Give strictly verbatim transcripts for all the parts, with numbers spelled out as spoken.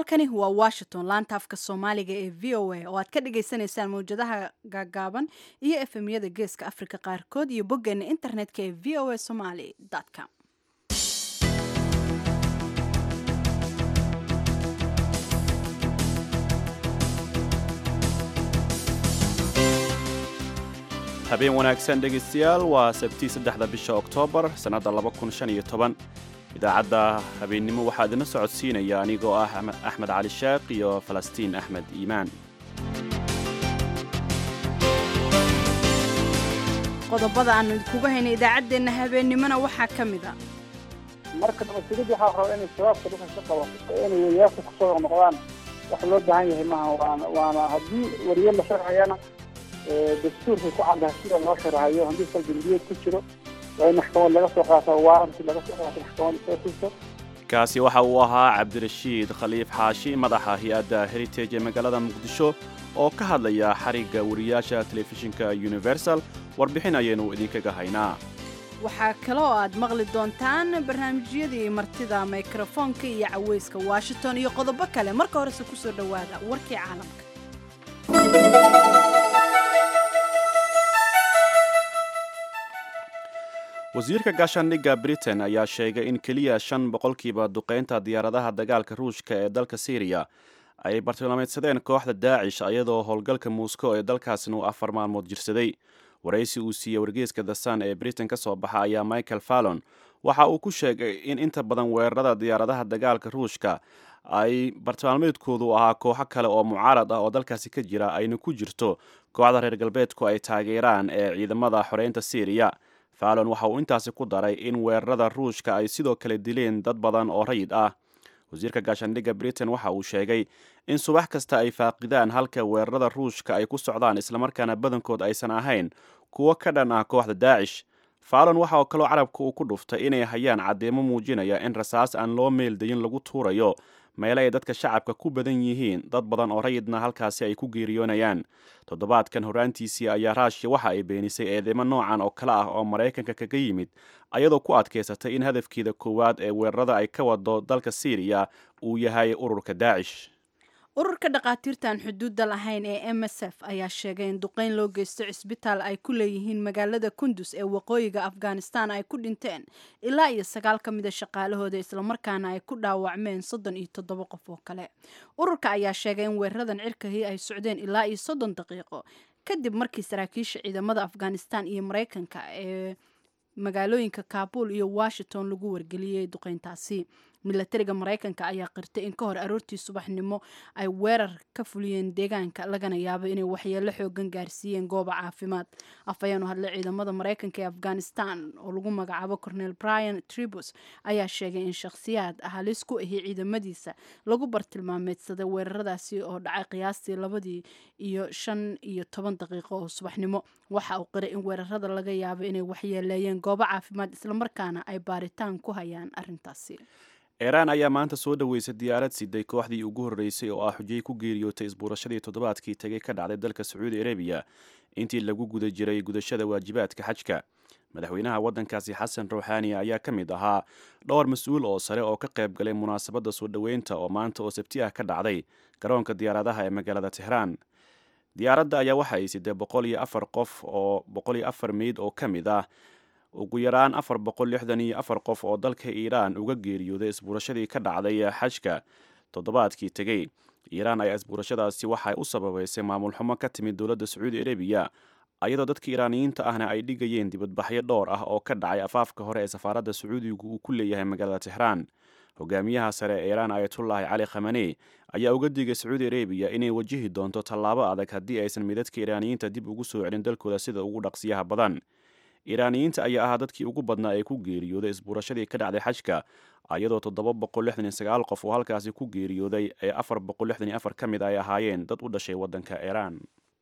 halkani waa washington laanta afka soomaaliga ee v o a oo aad ka dhagaysanaysaan mawjadaha gaagaaban iyo efemyada geeska afrika qaarkood iyo boggeena internetka ee v o a somaly com. habeen wanaagsan dhegaystayaal waa sabtii saddexda bisha oktoobar sannadda laba kun shan iyo toban idaacadda habeennimo waxaa idina socodsiinaya anigoo ah axmed cali sheekh iyo falastiin axmed iimaan qodobada aanu idinkuga haynay idaacaddeenna habeennimona waxaa ka mid a marka nabadgelyadu waxaa raba inay shabaabka dhulkan ka qabato inay wariyaasha ku soo noqdaan wax loo baahan yahay maaha waana waana haddii wariye la sharciyana dastuurkay ku caddahay sida loo sharahayo haddii salbandiyeed ku jiro waa in maxkamad laga soo qaato waaranti laga soo qaato maxkamad soo tuurto kaasi waxa uu ahaa cabdirashiid khaliif xaashi madaxa hay-adda heritage ee magaalada muqdisho oo ka hadlaya xarigga wariyaasha telefishinka universal warbixin ayaynu idinkaga haynaa waxaa kaloo aad maqli doontaan barnaamijyadii martida mikrofoonka iyo caweyska washington iyo qodobo kale marka horese kusoo dhowaada warkii caalamka. wasiirka gaashaandhigga britain ayaa sheegay in keliya shan boqolkiiba duqaynta diyaaradaha dagaalka ruushka ee dalka syriya ay bartilmaameedsadeen kooxda daacish iyadoo howlgalka moscow ee dalkaasina uu afar maalmood jirsaday waraysi uu siiyey wargeyska the sun ee britain ka soo baxa ayaa michael fallon waxa uu ku sheegay in inta badan weerarada diyaaradaha dagaalka ruushka ay bartilmaameedkoodu ahaa kooxo kale oo mucaarad ah oo dalkaasi ka jira ayna ku jirto kooxda reer galbeedku ay taageeraan ee ciidamada xoreynta syriya fallon waxa uu intaasi ku daray in weerarada ruushka ay sidoo kale dileen dad badan oo rayid ah wasiirka gaashaandhigga britain waxa uu sheegay in subax kasta ay faaqidaan halka weerarada ruushka ay ku socdaan islamarkaana badankood aysan ahayn kuwo ka dhan ah kooxda daacish fallon waxa kaloo carabka uu ku dhuftay inay hayaan caddeemo muujinaya in rasaas aan loo meeldayin lagu tuurayo meele ay dadka shacabka ku badan yihiin dad badan oo rayidna halkaasi ay ku geeriyoonayaan toddobaadkan horaantiisii ayaa raashiya waxa ay beenisay eedeymo noocan oo kale ah oo maraykanka kaga yimid ayadoo ku adkaysatay in hadafkeeda koowaad ee weerarada ay ka wado dalka syriya uu yahay ururka daacish. ururka dhakhaatiirtaan xuduudda lahayn ee m s f ayaa sheegay in duqeyn loo geysto cisbitaal ay ku leeyihiin magaalada kundus ee waqooyiga afghanistan ay ku dhinteen ilaa iyo sagaal ka mida shaqaalahooda islamarkaana ay ku dhaawacmeen soddon iyo toddoba qof oo kale. ururka ayaa sheegay in weeraradan cirkahii ay socdeen ilaa iyo soddon daqiiqo kadib markii saraakiisha ciidamada afghanistan iyo maraykanka ee magaalooyinka kaabul iyo washington lagu wargeliyey duqeyntaasi. milatariga maraykanka ayaa qirtay in ka hor aroortii subaxnimo ay weerar ka fuliyeen deegaanka lagana yaabo inay waxyeelo xoogan gaarsiiyeen gooba caafimaad. afhayeen u hadlay ciidamada maraykanka ee afghanistan oo lagu magacaabo cornel brian tribus ayaa sheegay in shakhsiyaad halis ku ahi ciidamadiisa lagu bartilmaameedsaday weeraradaasi oo dhacay qiyaastii labadii iyo shan iyo toban daqiiqo oo subaxnimo. waxa uu qiray in weerarada laga yaabo inay waxyeeleeyeen goobo caafimaad islamarkaana ay baaritaan ku hayaan arrintaasi. iiraan ayaa maanta soo dhaweysay diyaarad siday kooxdii ugu horreysay oo ah xujay ku geeriyootay isbuurashadii toddobaadkii tegay ka dhacday dalka sacuudi arabiya intii lagu guda jiray gudashada waajibaadka xajka. madaxweynaha waddankaasi xasan ruuxaani ayaa ka mid ahaa dhowr mas-uul oo sare oo ka qayb galay munaasabadda soo dhoweynta oo maanta oo sabti ah ka dhacday garoonka diyaaradaha ee magaalada tehraan. diyaaradda ayaa waxa ay siday boqol iyo afar qof oo boqol iyo afar meyd oo ka mid ah ugu yaraan afar boqol lixdan iyo afar qof oo dalka iiraan uga geeriyooday isbuurashadii ka dhacday xajka toddobaadkii tegey. iiraan ayaa isbuurashadaasi waxay u sababaysay maamul xumo ka timid dowladda sacuudi arabiya ayadoo dadka iiraaniyiinta ahna ay dhigayeen dibadbaxyo dhowr ah oo ka dhacay afaafka hore ee safaaradda sacuudigu uu ku leeyahay magaalada tehraan. hogaamiyaha sare ee iiraan ayatullaahi cali khamaney ayaa uga digay sacuudi arabiya inay wajihi doonto tallaabo adag haddii aysan midadka iiraaniyiinta dib ugu soo celin dalkooda sida ugu dhaqsiyaha badan. iiraaniyiinta ayaa ahaa dadkii ugu badnaa ee ku geeriyooday isbuurashadii ka dhacday xajka ayadoo toddoba boqol lixdan iyo sagaal qof oo halkaasi ku geeriyooday ee afar boqol lixdan iyo afar ka mid ay ahaayeen dad u dhashay waddanka iiraan.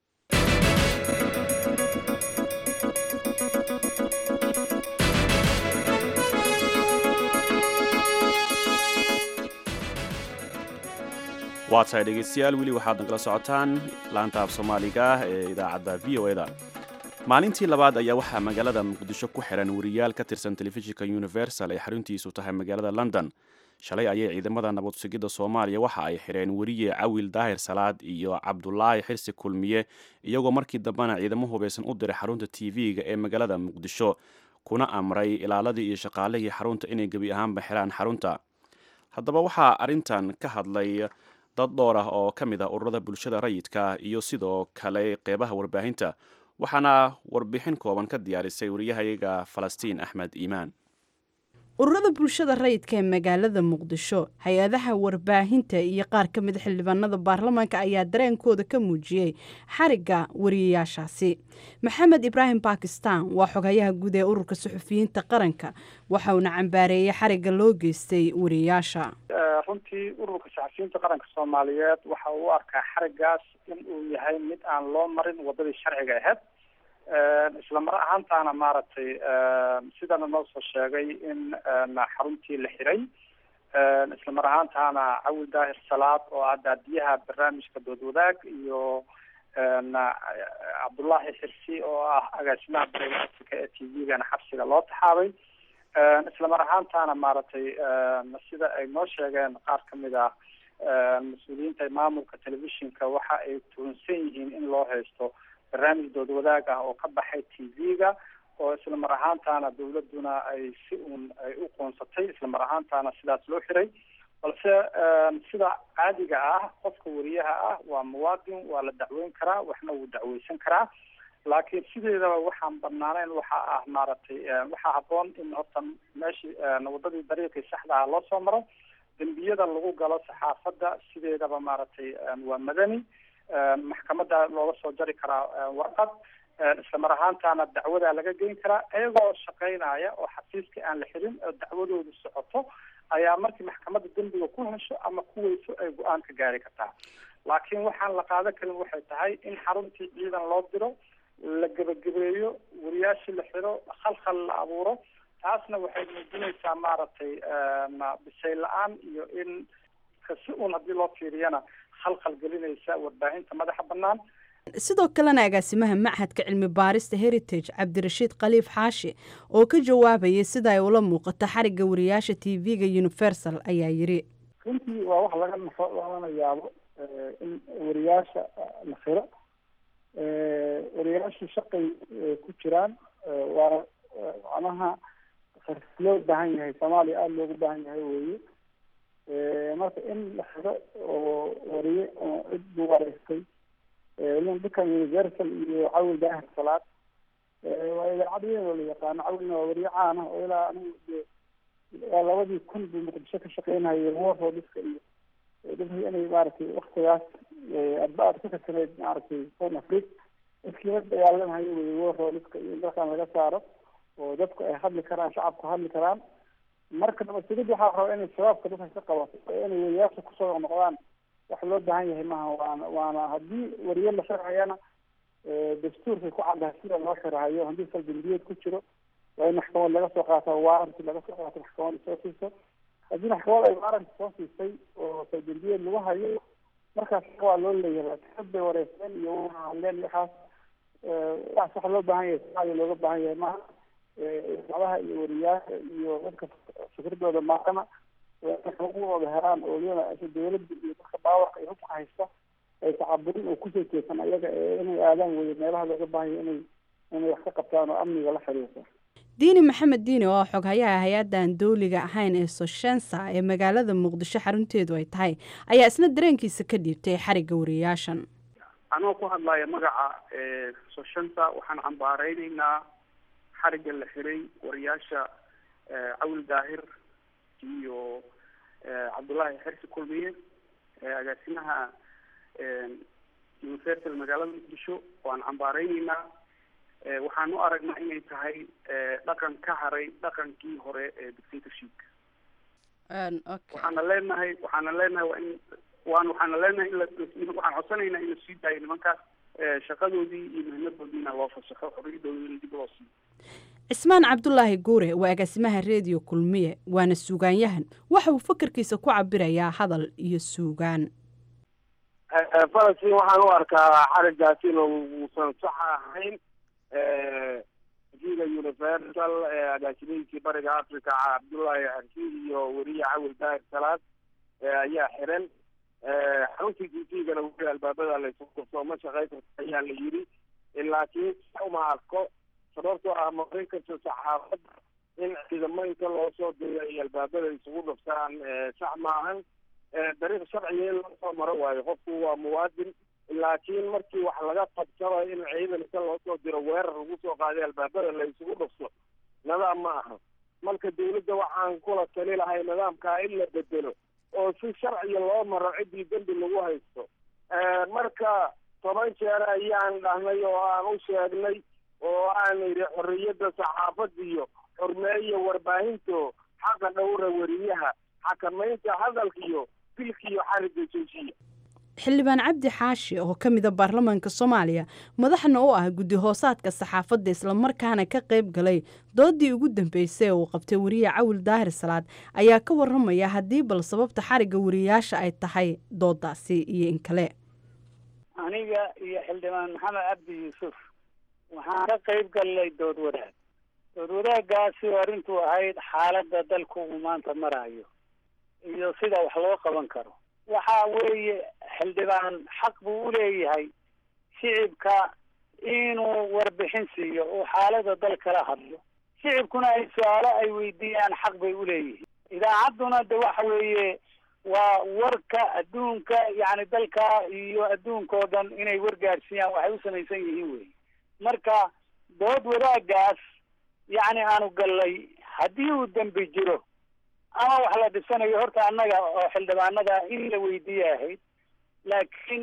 waa tahay dhegeystayaal weli waxaad nagala socotaan laanta af soomaaliga ee idaacadda v o eda. maalintii labaad ayaa waxaa magaalada muqdisho ku xiran wariyaal ka tirsan telefishinka universal ee xaruntiisu tahay magaalada london shalay ayay ciidamada nabad sugidda soomaaliya waxa ay xireen weriye cawil daahir salaad iyo cabdulaahi xirsi kulmiye iyagoo markii dambena ciidamo hubaysan u diray xarunta t v-ga ee magaalada muqdisho kuna amray ilaaladii iyo shaqaalihii xarunta inay gebi ahaanba xiraan xarunta. haddaba waxaa arrintan ka hadlay dad dhowr ah oo ka mid ah ururada bulshada rayidka iyo sidoo kale qeybaha warbaahinta, waxaana warbixin kooban ka diyaarisay wariyahayaga falastiin axmed iimaan. ururada bulshada rayidka ee magaalada muqdisho, hay-adaha warbaahinta iyo qaar ka mid xildhibaanada baarlamaanka ayaa dareenkooda ka muujiyey xarigga wariyayaashaasi. maxamed ibraahim bakistan waa xogayaha guud ee ururka suxufiyiinta qaranka, waxa uuna cambaareeyey xarigga loo geystay wariyayaasha. runtii ururka saxafiyiinta qaranka soomaaliyeed waxa uu u arkaa xariggaas in uu yahay mid aan loo marin wadadii sharciga ahayd, isla mar ahaantaana maaragtay sidana noo soo sheegay in xaruntii la xiray, isla mar ahaantaana cawil daahir salaad oo ah daadiyaha barnaamijka dood wadaag iyo cabdullaahi xirsi oo ah agaasimaha bariga africa ee t v-gana xabsiga loo taxaabay, isla mar ahaantaana maaragtay sida ay noo sheegeen qaar kamid ah mas-uuliyiinta maamulka telefishinka waxa ay tuhunsan yihiin in loo haysto barnaamij dood wadaag ah oo ka baxay t v-ga oo isla mar ahaantaana dawladuna ay si uun ay u qoonsatay, isla mar ahaantaana sidaas loo xiray. balse sida caadiga ah qofka wariyaha ah waa muwaadin, waa la dacweyn karaa, waxna wuu dacweysan karaa, laakiin sideedaba waxaan banaanayn waxa ah maaragtay waxaa habboon in horta meeshii wadadii dariiqii saxda ah loo soo maro. dembiyada lagu galo saxaafadda sideedaba maaragtay waa madani, maxkamadda looga soo jari karaa warqad, isla mar ahaantaana dacwadaa laga geyn karaa iyagoo shaqeynaya oo xafiiska aan la xirin oo dacwadoodu socoto ayaa markii maxkamadda dembiga ku hesho ama ku weyso ay go-aan ka gaari kartaa. laakiin waxaan la qaadan karin waxay tahay in xaruntii ciidan loo diro, la gebagabeeyo, wariyaashii la xiro, khalkhal la abuuro. taasna waxay muujinaysaa maaragtay bisayl la-aan iyo in kasi uun haddii loo fiiriyana khalkhal gelinaysa warbaahinta madaxa bannaan. sidoo kalena agaasimaha machadka cilmi baarista heritage cabdirashiid khaliif xaashi oo ka jawaabayay sida ay ula muuqato xarigga wariyaasha t v-ga universal ayaa yiri runtii waa wax laga lagana yaabo in wariyaasha la xiro. wariyaasha shaqay ku jiraan waa macnaha loo baahan yahay, soomaaliya aada loogu baahan yahay weeye. marka in la xiro oo wariye oo cid buu wareystay dadkan universal iyo cawil daahir salaad waa idaacadiyadoo la yaqaano. cawilna waa wariye caan ah oo ilaa anigu waa labadii kun buu muqdisho ka shaqeynayay waroo dhiska iyo dadkii inay maaragtay waktigaas adba-ad ka kasaneyd maaragtay south africa dadkii la dagaalamahayo wey waroo dhiska iyo dalkan laga saaro oo dadku ay hadli karaan, shacabku hadli karaan. marka nabadsigid waxaa raba inay shabaabka dadka ka qabato inay wariyaasha kusoo noqdaan wax loo baahan yahay maaha. waana waana haddii wariye la xirhayana dastuurkay ku caddahay sida loo xirhayo. haddii saldambiyeed ku jiro waa in maxkamad laga soo qaato, waaranti laga soo qaato, maxkamad soo siiso. haddii maxkamad ay waaranti soo siisay oo saldambiyeed lagu hayo markaas waa loo leeyahay. dad bay wareyseen iyo hadleen waxaas wax wax loo baahan yahay soomaaliya looga baahan yahay maaha. idaacadaha iyo wariyaasha iyo dadka fikradooda maaqana xuquuqdooda helaan oo iyana dawladda iyo dadka baawarka ay hubka haysta ay tacaburin oo kusoo jeesan ayaga inay aadaan weye meelaha looga baahan yahay inay inay wax ka qabtaan oo amniga la xiriirta. diini maxamed diini oo xoghayaha hay-adan dawliga ahayn ee soshensa ee magaalada muqdisho xarunteedu ay tahay ayaa isna dareenkiisa ka dhiibtay xarigga wariyaashan. anoo ku hadlaya magaca soshensa waxaan cambaareynayna xarigga la xiray wariyaasha cawil daahir iyo cabdullaahi xirsi kulmiye agaasimaha universal magaalada muqdisho waan cambaareynayna. waxaan u aragnaa inay tahay dhaqan ka haray dhaqankii hore ee dictatorshipka. waxaana leenahay waxaana leenahay waa in waan waxaana leenahay in waxaan codsanaynaa in la sii daayo nimankaas shaqadoodii iyo muhiimadoodiina loo fasaxo, xorriyadoodina dib loo siiyo. cismaan cabdulaahi guure waa agaasimaha reediyo kulmiye, waana suugaanyahan. waxa uu fakarkiisa ku cabirayaa hadal iyo suugaan. falastiin waxaan u arkaa xariggaas inuusan sax ahayn. tv-ga universal agaasimahiisii bariga africa cabdullaahi xarsi iyo weriye cawil daahir salaad ayaa xiran. xaruntii t v-gana weli albaabada laysugu dhufto ma shaqayn karta ayaa la yidhi, laakiin uma arko sababtoo ah marin kasta saxaafadda in ciidamo inta loo soo diray ay albaabada isugu dhuftaan sax maahan. dariiq sharciga in loo soo maro waayo, qofku waa muwaadin, laakiin markii wax laga qabsaba in ciidan inta loo soo diro weerar lagu soo qaaday albaabada la isugu dhufto nidaam ma aha. marka dawladda waxaan kula tali lahay nidaamkaa in la bedelo oo si sharciga loo maro ciddii dembi lagu haysto. marka toban jeer ayaan dhahnay oo aan u sheegnay oo aan yidhi xorriyadda saxaafadda iyo xurmeeya warbaahinto xaqa dhowra weriyaha, xakamaynta hadalka iyo dilka iyo xarigga joojiya. xildhibaan cabdi xaashi oo ka mida baarlamaanka soomaaliya madaxna u ah guddi hoosaadka saxaafadda islamarkaana ka qayb galay doodii ugu dambeysay uu qabtay weriye cawil daahir salaad ayaa ka waramaya haddii bal sababta xarigga weriyayaasha ay tahay doodaasi iyo in kale. aniga iyo xildhibaan maxamed cabdi yuusuf waxaan ka qayb galnay dood wadaag dood wadaagaasi arrintu ahayd xaaladda dalku uu maanta marayo iyo sida wax loo qaban karo. waxa weeye xildhibaan xaq buu u leeyahay shicibka inuu warbixin siiyo oo xaaladda dal kala hadlo, shicibkuna ay su-aalo ay weydiiyaan xaq bay u leeyihiin. idaacadduna de waxa weeye waa warka adduunka, yacni dalka iyo adduunka oo dhan inay wargaadhsiiyaan waxay u samaysan yihiin wey. marka dood wadaagaas yacni aanu gallay haddii uu dembi jiro ama wax la dhisanayo horta annaga oo xildhibaanada in la weydiiya ahayd, laakiin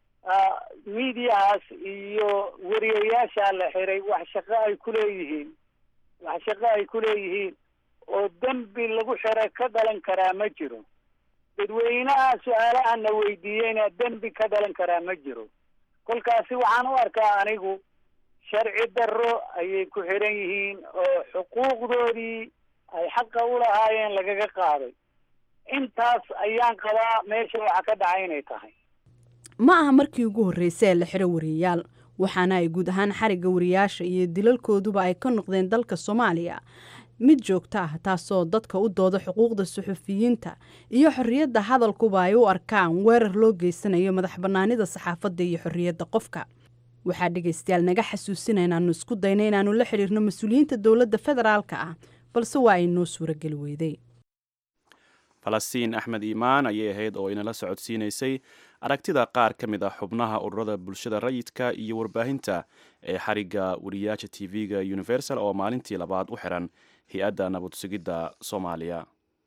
miidiyahaas iyo weriyayaasha la xiray wax shaqo ay ku leeyihiin wax shaqo ay ku leeyihiin oo dembi lagu xiro ka dhalan karaa ma jiro. dadweynaha su-aalo aan la weydiiyeyna dembi ka dhalan karaa ma jiro. kolkaasi waxaan u arkaa anigu sharci darro ayay ku xiran yihiin oo xuquuqdoodii ay xaqa u lahaayeen lagaga qaaday. intaas ayaan qabaa meesha waxa ka dhacay inay tahay. ma aha markii ugu horreysay ee la xiro weriyayaal, waxaana ay guud ahaan xarigga weriyayaasha iyo dilalkooduba ay ka noqdeen dalka soomaaliya mid joogto ah, taasoo dadka u dooda xuquuqda suxufiyiinta iyo xorriyadda hadalkuba ay u arkaan weerar loo geysanayo madax bannaanida saxaafadda iyo xorriyadda qofka. waxaa dhegaystayaal naga xasuusina inaanu isku dayno inaanu la xidhiirno mas-uuliyiinta dowladda federaalka ah, balse waa ay noo suurageli weyday. falastiin axmed iimaan ayay ahayd oo inala socodsiinaysay aragtida qaar ka mid ah xubnaha ururada bulshada rayidka iyo warbaahinta ee xarigga weriyaasha t v-ga universal oo maalintii labaad u xiran hay-adda nabad sugidda soomaaliya.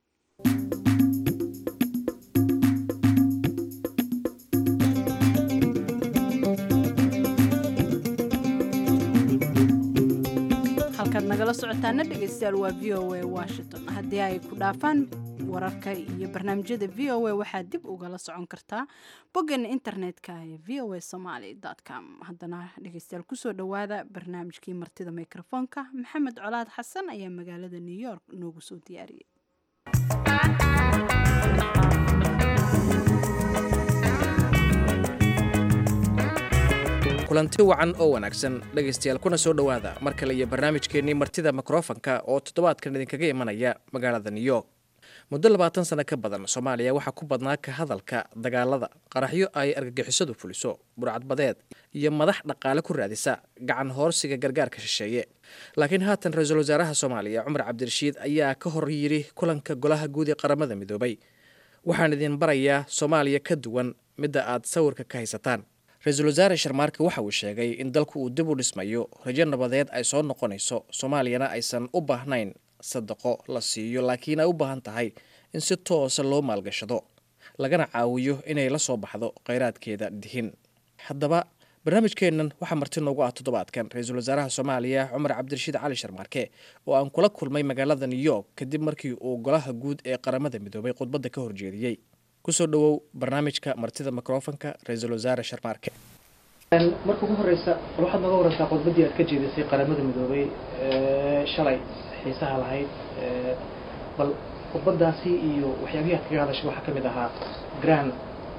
nagala socotaana dhegaystayaal waa v o a washington. haddii ay ku dhaafaan wararka iyo barnaamijyada v o a waxaad dib ugala socon kartaa boggeena internetka ee v o a somaly dot com. haddana dhegaystayaal kusoo dhowaada barnaamijkii martida mikrofoonka. maxamed colaad xasan ayaa magaalada new york noogu soo diyaariyey. kulanti wacan oo wanaagsan dhegaystayaal kuna soo dhowaada mar kale iyo barnaamijkeennii martida mikrofonka oo toddobaadkan idinkaga imanaya magaalada new york. muddo labaatan sano ka badan soomaaliya waxaa ku badnaa ka hadalka dagaalada, qaraxyo ay argagixisadu fuliso, burcadbadeed iyo madax dhaqaale ku raadisa gacan hoorsiga gargaarka shisheeye. laakiin haatan ra-iisul wasaaraha soomaaliya cumar cabdirashiid ayaa ka hor yidhi kulanka golaha guud ee qaramada midoobay, waxaan idin barayaa soomaaliya ka duwan midda aad sawirka ka haysataan. ra-iisul wasaare sharmaarke waxa uu sheegay in dalku uu dib u dhismayo, rajo nabadeed ay soo noqonayso, soomaaliyana aysan u baahnayn sadaqo la siiyo, laakiin ay u baahan tahay in si toosa loo maalgashado lagana caawiyo inay la soo baxdo kheyraadkeeda dihin. haddaba barnaamijkeennan waxaa marti noogu ah toddobaadkan ra-iisul wasaaraha soomaaliya cumar cabdirashiid cali sharmaarke oo aan kula kulmay magaalada new york kadib markii uu golaha guud ee qaramada midoobay khudbadda ka horjeediyey. kusoo dhawow barnaamijka martida mikrofonka ra-iisul wasaare sharmaarke. marka ugu horeysa waxaad naga warantaa khudbaddii aad ka jeedisay qaramada midoobay shalay xiisaha lahayd, bal khudbadaasi iyo waxyaabihii aad kaga hadashay waxaa ka mid ahaa grand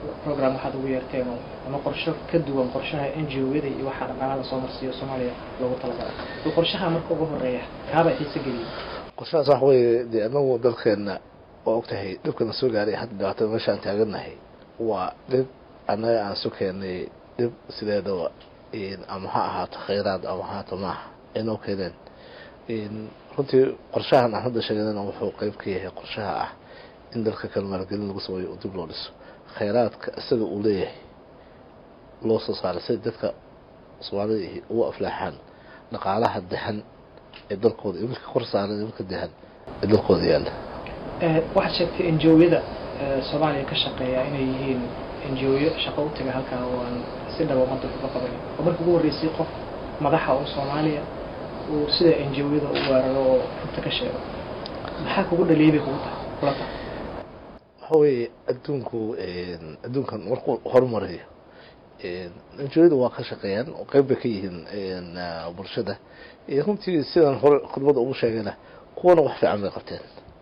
program waxaad ugu yeerteen ama qorsho ka duwan qorshaha N G O-yada iyo waxa dhaqaalaha soo marsiyo Soomaaliya loogu talagalay qorshaha marka ugu horeeya kaaba xiisa geliyay qorshahaas wax weeye dee anagu dalkeena oo ogtahay dhibkana soo gaaray hadda dhibaatada meeshaan taaganahay waa dhib annaga aan soo keenay dhib sideedaba ama ha ahaato khayraad ama ha ahaato maaha inoo keeneen runtii qorshahan aan hadda sheegnayna wuxuu qayb ka yahay qorshaha ah in dalka kale maalgelin lagu sameeyo oo dib loo dhiso khayraadka isaga uu leeyahay loo soo saaray si dadka Soomaalida ugu aflaaxaan dhaqaalaha dahan ee dalkooda iyo marka kor saaran marka dahan ee dalkooda yaala ee waxa sheegtay N G O-yada Soomaaliya ka shaqeeya inay yihiin N G O-yo shaqo u taga halka oo aan si dhab ah uga qabanay oo markii ugu horeysay qof madaxa oo Soomaaliya oo sida N G O-yada u weeraro oo runta ka sheego maxaa kugu dhaliibay kugu tahay هوي أدونكو أدونكن مركو هرمريه نجيد واقع شقيان وقيب بكيهن برشدة هم تي سيدان هر خدمة أبو شاقنا كونا وحفي عمل قبتين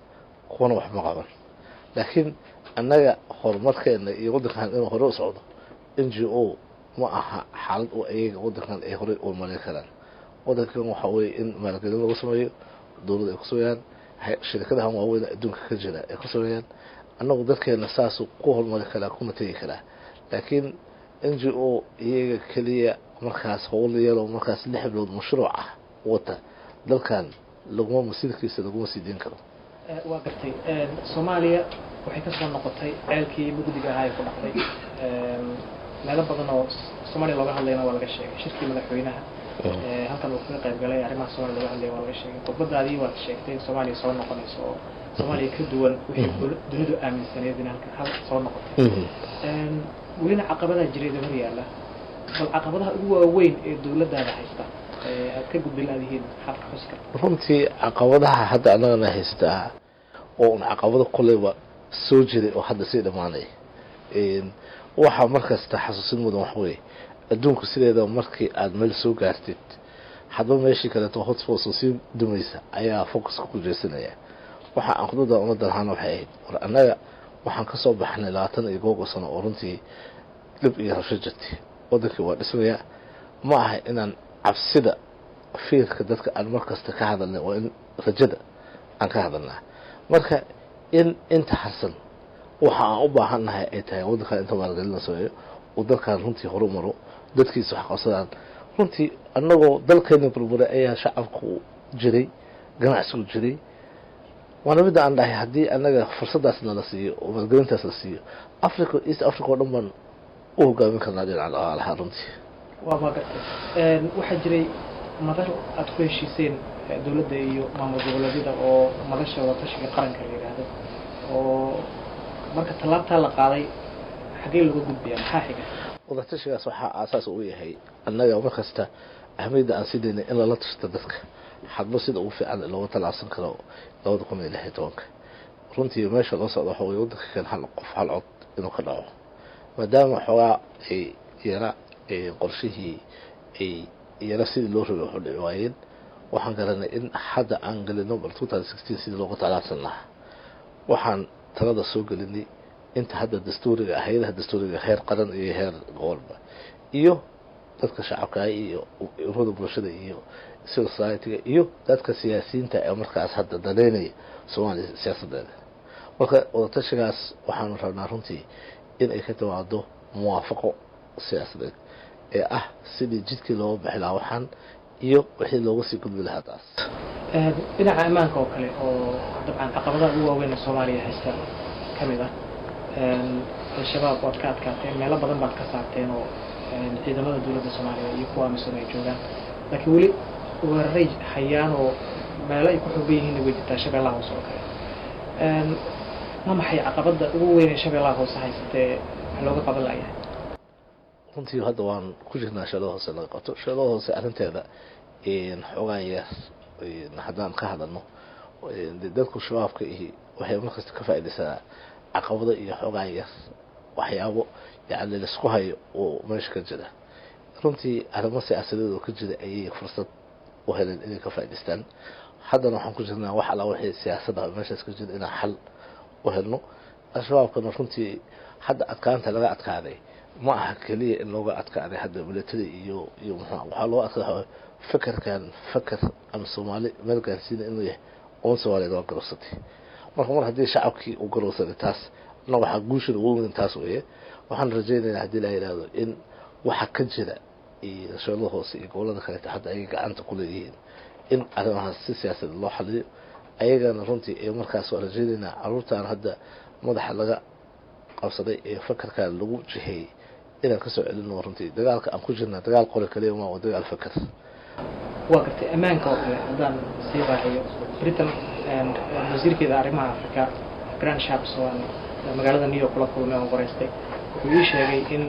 كونا وحفي مقابل لكن أنا هرمرك إن يقولك عن إنه هرو صعود إن جي أو ما حال أو أي يقولك عن أي هرو أو مالك كلام وذاك يوم حوي إن مالك كلام وسميه دولة إقصويان شركة هم أول أدونك كجلا إقصويان annagu dadkeena saas ku hormari kala kuma tagi kara laakiin N G O iyaga kaliya markaas howl yaro markaas lix bilood mashruuc ah wata dalkan laguma masiirkiisa laguma sidin karo ee waa gartay ee Soomaaliya waxay ka soo noqotay ceelkii mugdiga ahaa ee ku dhacday ee meelo badan oo Soomaaliya looga hadlayna waa laga sheegay shirkii madaxweynaha ee halkan uu ka qayb galay arrimaha Soomaaliya looga hadlayay waa laga sheegay khudbadaadii waa sheegtay Soomaaliya soo noqonayso Soomaaliya ka duwan wixii dunidu aaminsaneed in halka hal soo noqotay een waliina caqabadaha jiray dad yaala bal caqabadaha ugu waaweyn ee dawladda haysta ee aad ka gudbi laadihiin xalka xuska runtii caqabadaha hadda anagana haysta oo caqabado kuleyba soo jiray oo hadda si dhamaanay een waxa markaas taxasuusin mudan wax weey adduunku sideeda markii aad meel soo gaartid hadba meeshii kale to hotspot soo sii dumaysa ayaa focus ku jeesanaya waxa aan khudada ummadan waxaan waxay ahayd war anaga waxaan ka soo baxnay labaatan iyo googo sano oo runtii dib iyo rabsho jirtay wadankii waa dhismaya ma aha inaan cabsida fiirka dadka aan markasta ka hadalnay oo in rajada aan ka hadalnaa marka in inta xasan waxa aan u baahanahay ay tahay wadanka inta maalgelin sameeyo oo dalkan runtii horumaro dadkiisa wax qabsadaan runtii annagoo dalkeena burbura ayaa shacabku jiray ganacsigu jiray وانا بدي أن راح هدي أنا فرصة داس نلاسيه ومسجون تسلسيه أفريقيا إيست أفريقيا ضمن أوه قابل كنا نادين على على حرمتي. وما قلت وحجري مدار أدخل شيء سين دولة ديو ما مدولة دي أو مدرسة ولا تشكي قرن كبير هذا أو مركز طلاب طلق علي حقيقي لو جود بيان حاجة. ولا تشكي صح أساس قوية هي أنا يوم مركزته أهمية أن سيدنا إلا لا تشتدك. حد بسيط أو في عن لو طلع سنكرو لو دكم من اللي هيتوانك رنتي ماشى الأصل ده هو يودك كان حلق في حلقة إنه كله ما دام حوا يرى قرشه يرى سيد اللوش اللي حول العوائد وحن قالنا إن حد عنقل النوبل توتال ستين سيد لغة على سنة وحن ترى السوق اللي أنت هذا الدستور هيدا الدستور خير قرن إيه خير غربة إيوه dadka shacabka iyo ururada bulshada iyo society iyo dadka siyaasiyiinta ee markaas hadda daleynay Soomaaliya siyaasadeeda marka wadatashigaas waxaan rabnaa runtii in ay ka tawaado muwaafaqo siyaasadeed ee ah sidii jidkii loo bixi lahaa waxaan iyo wixii looga sii gudbi lahaa taas ee dhinaca ammaanka oo kale oo dabcan caqabadaha ugu waaweyn ee Soomaaliya haysta kamid ah ee shabaab oo ka adkaateen meelo badan baad ka saarteen oo ciidamada dawladda Soomaaliya iyo kuwa mas'uulay joogaan laakiin wali weeraray hayaan oo meel ay ku xubin yihiin wajita shabeellaha hoose oo kale een ma maxay caqabada ugu weyn ee shabeellaha hoose haystee looga qaban lahayaa runtii hadda waan ku jirnaa shabeellaha hoose laga qabto shabeellaha hoose arrinteeda in xogaan yar in haddaan ka hadalno dadku shabaabka iyo waxay markasta ka faa'iideysaa caqabada iyo xogaan yar waxyaabo يعني الاسكو هاي وماش كجدا runtii arrimo siyaasadeed oo ka jira ayay fursad u heleen inay ka faa'iideystaan haddana waxaan ku jirnaa wax alla wixii siyaasadda meeshaas ka jira inaan xal u helno al-shabaabkana runtii hadda adkaanta laga adkaaday ma aha keliya in looga adkaaday hadda milatari iyo iyo muxuu waxaa loo adkaaday fakarkan fakar ama soomaali meel gaarsiina inuu yahay oon soomaaliyeed waa garowsatay marka mar haddii shacabkii uu garowsaday taas na waxaa guushan ugu weyn taas weeye waxaan rajaynaynaa haddii la yidhaahdo in waxa ka jira iyo shabeellada hoose iyo gobollada kaleeta hadda ayay gacanta ku leeyihiin in arrimahaas si siyaasadeed loo xaliyo ayagana runtii ee markaas waa rajaynaynaa carruurtan hadda madaxa laga qabsaday ee fakarkan lagu jiheeyey inaan kasoo celino runtii dagaalka aan ku jirnaa dagaal qore kaliya ma waa dagaal fakar waa gartay ammaanka oo kale haddaan sii raaciyo britain wasiirkeeda arrimaha afrika grand sharps oo magaalada new york kula kulmay oo qoraystay wuxuu ii sheegay in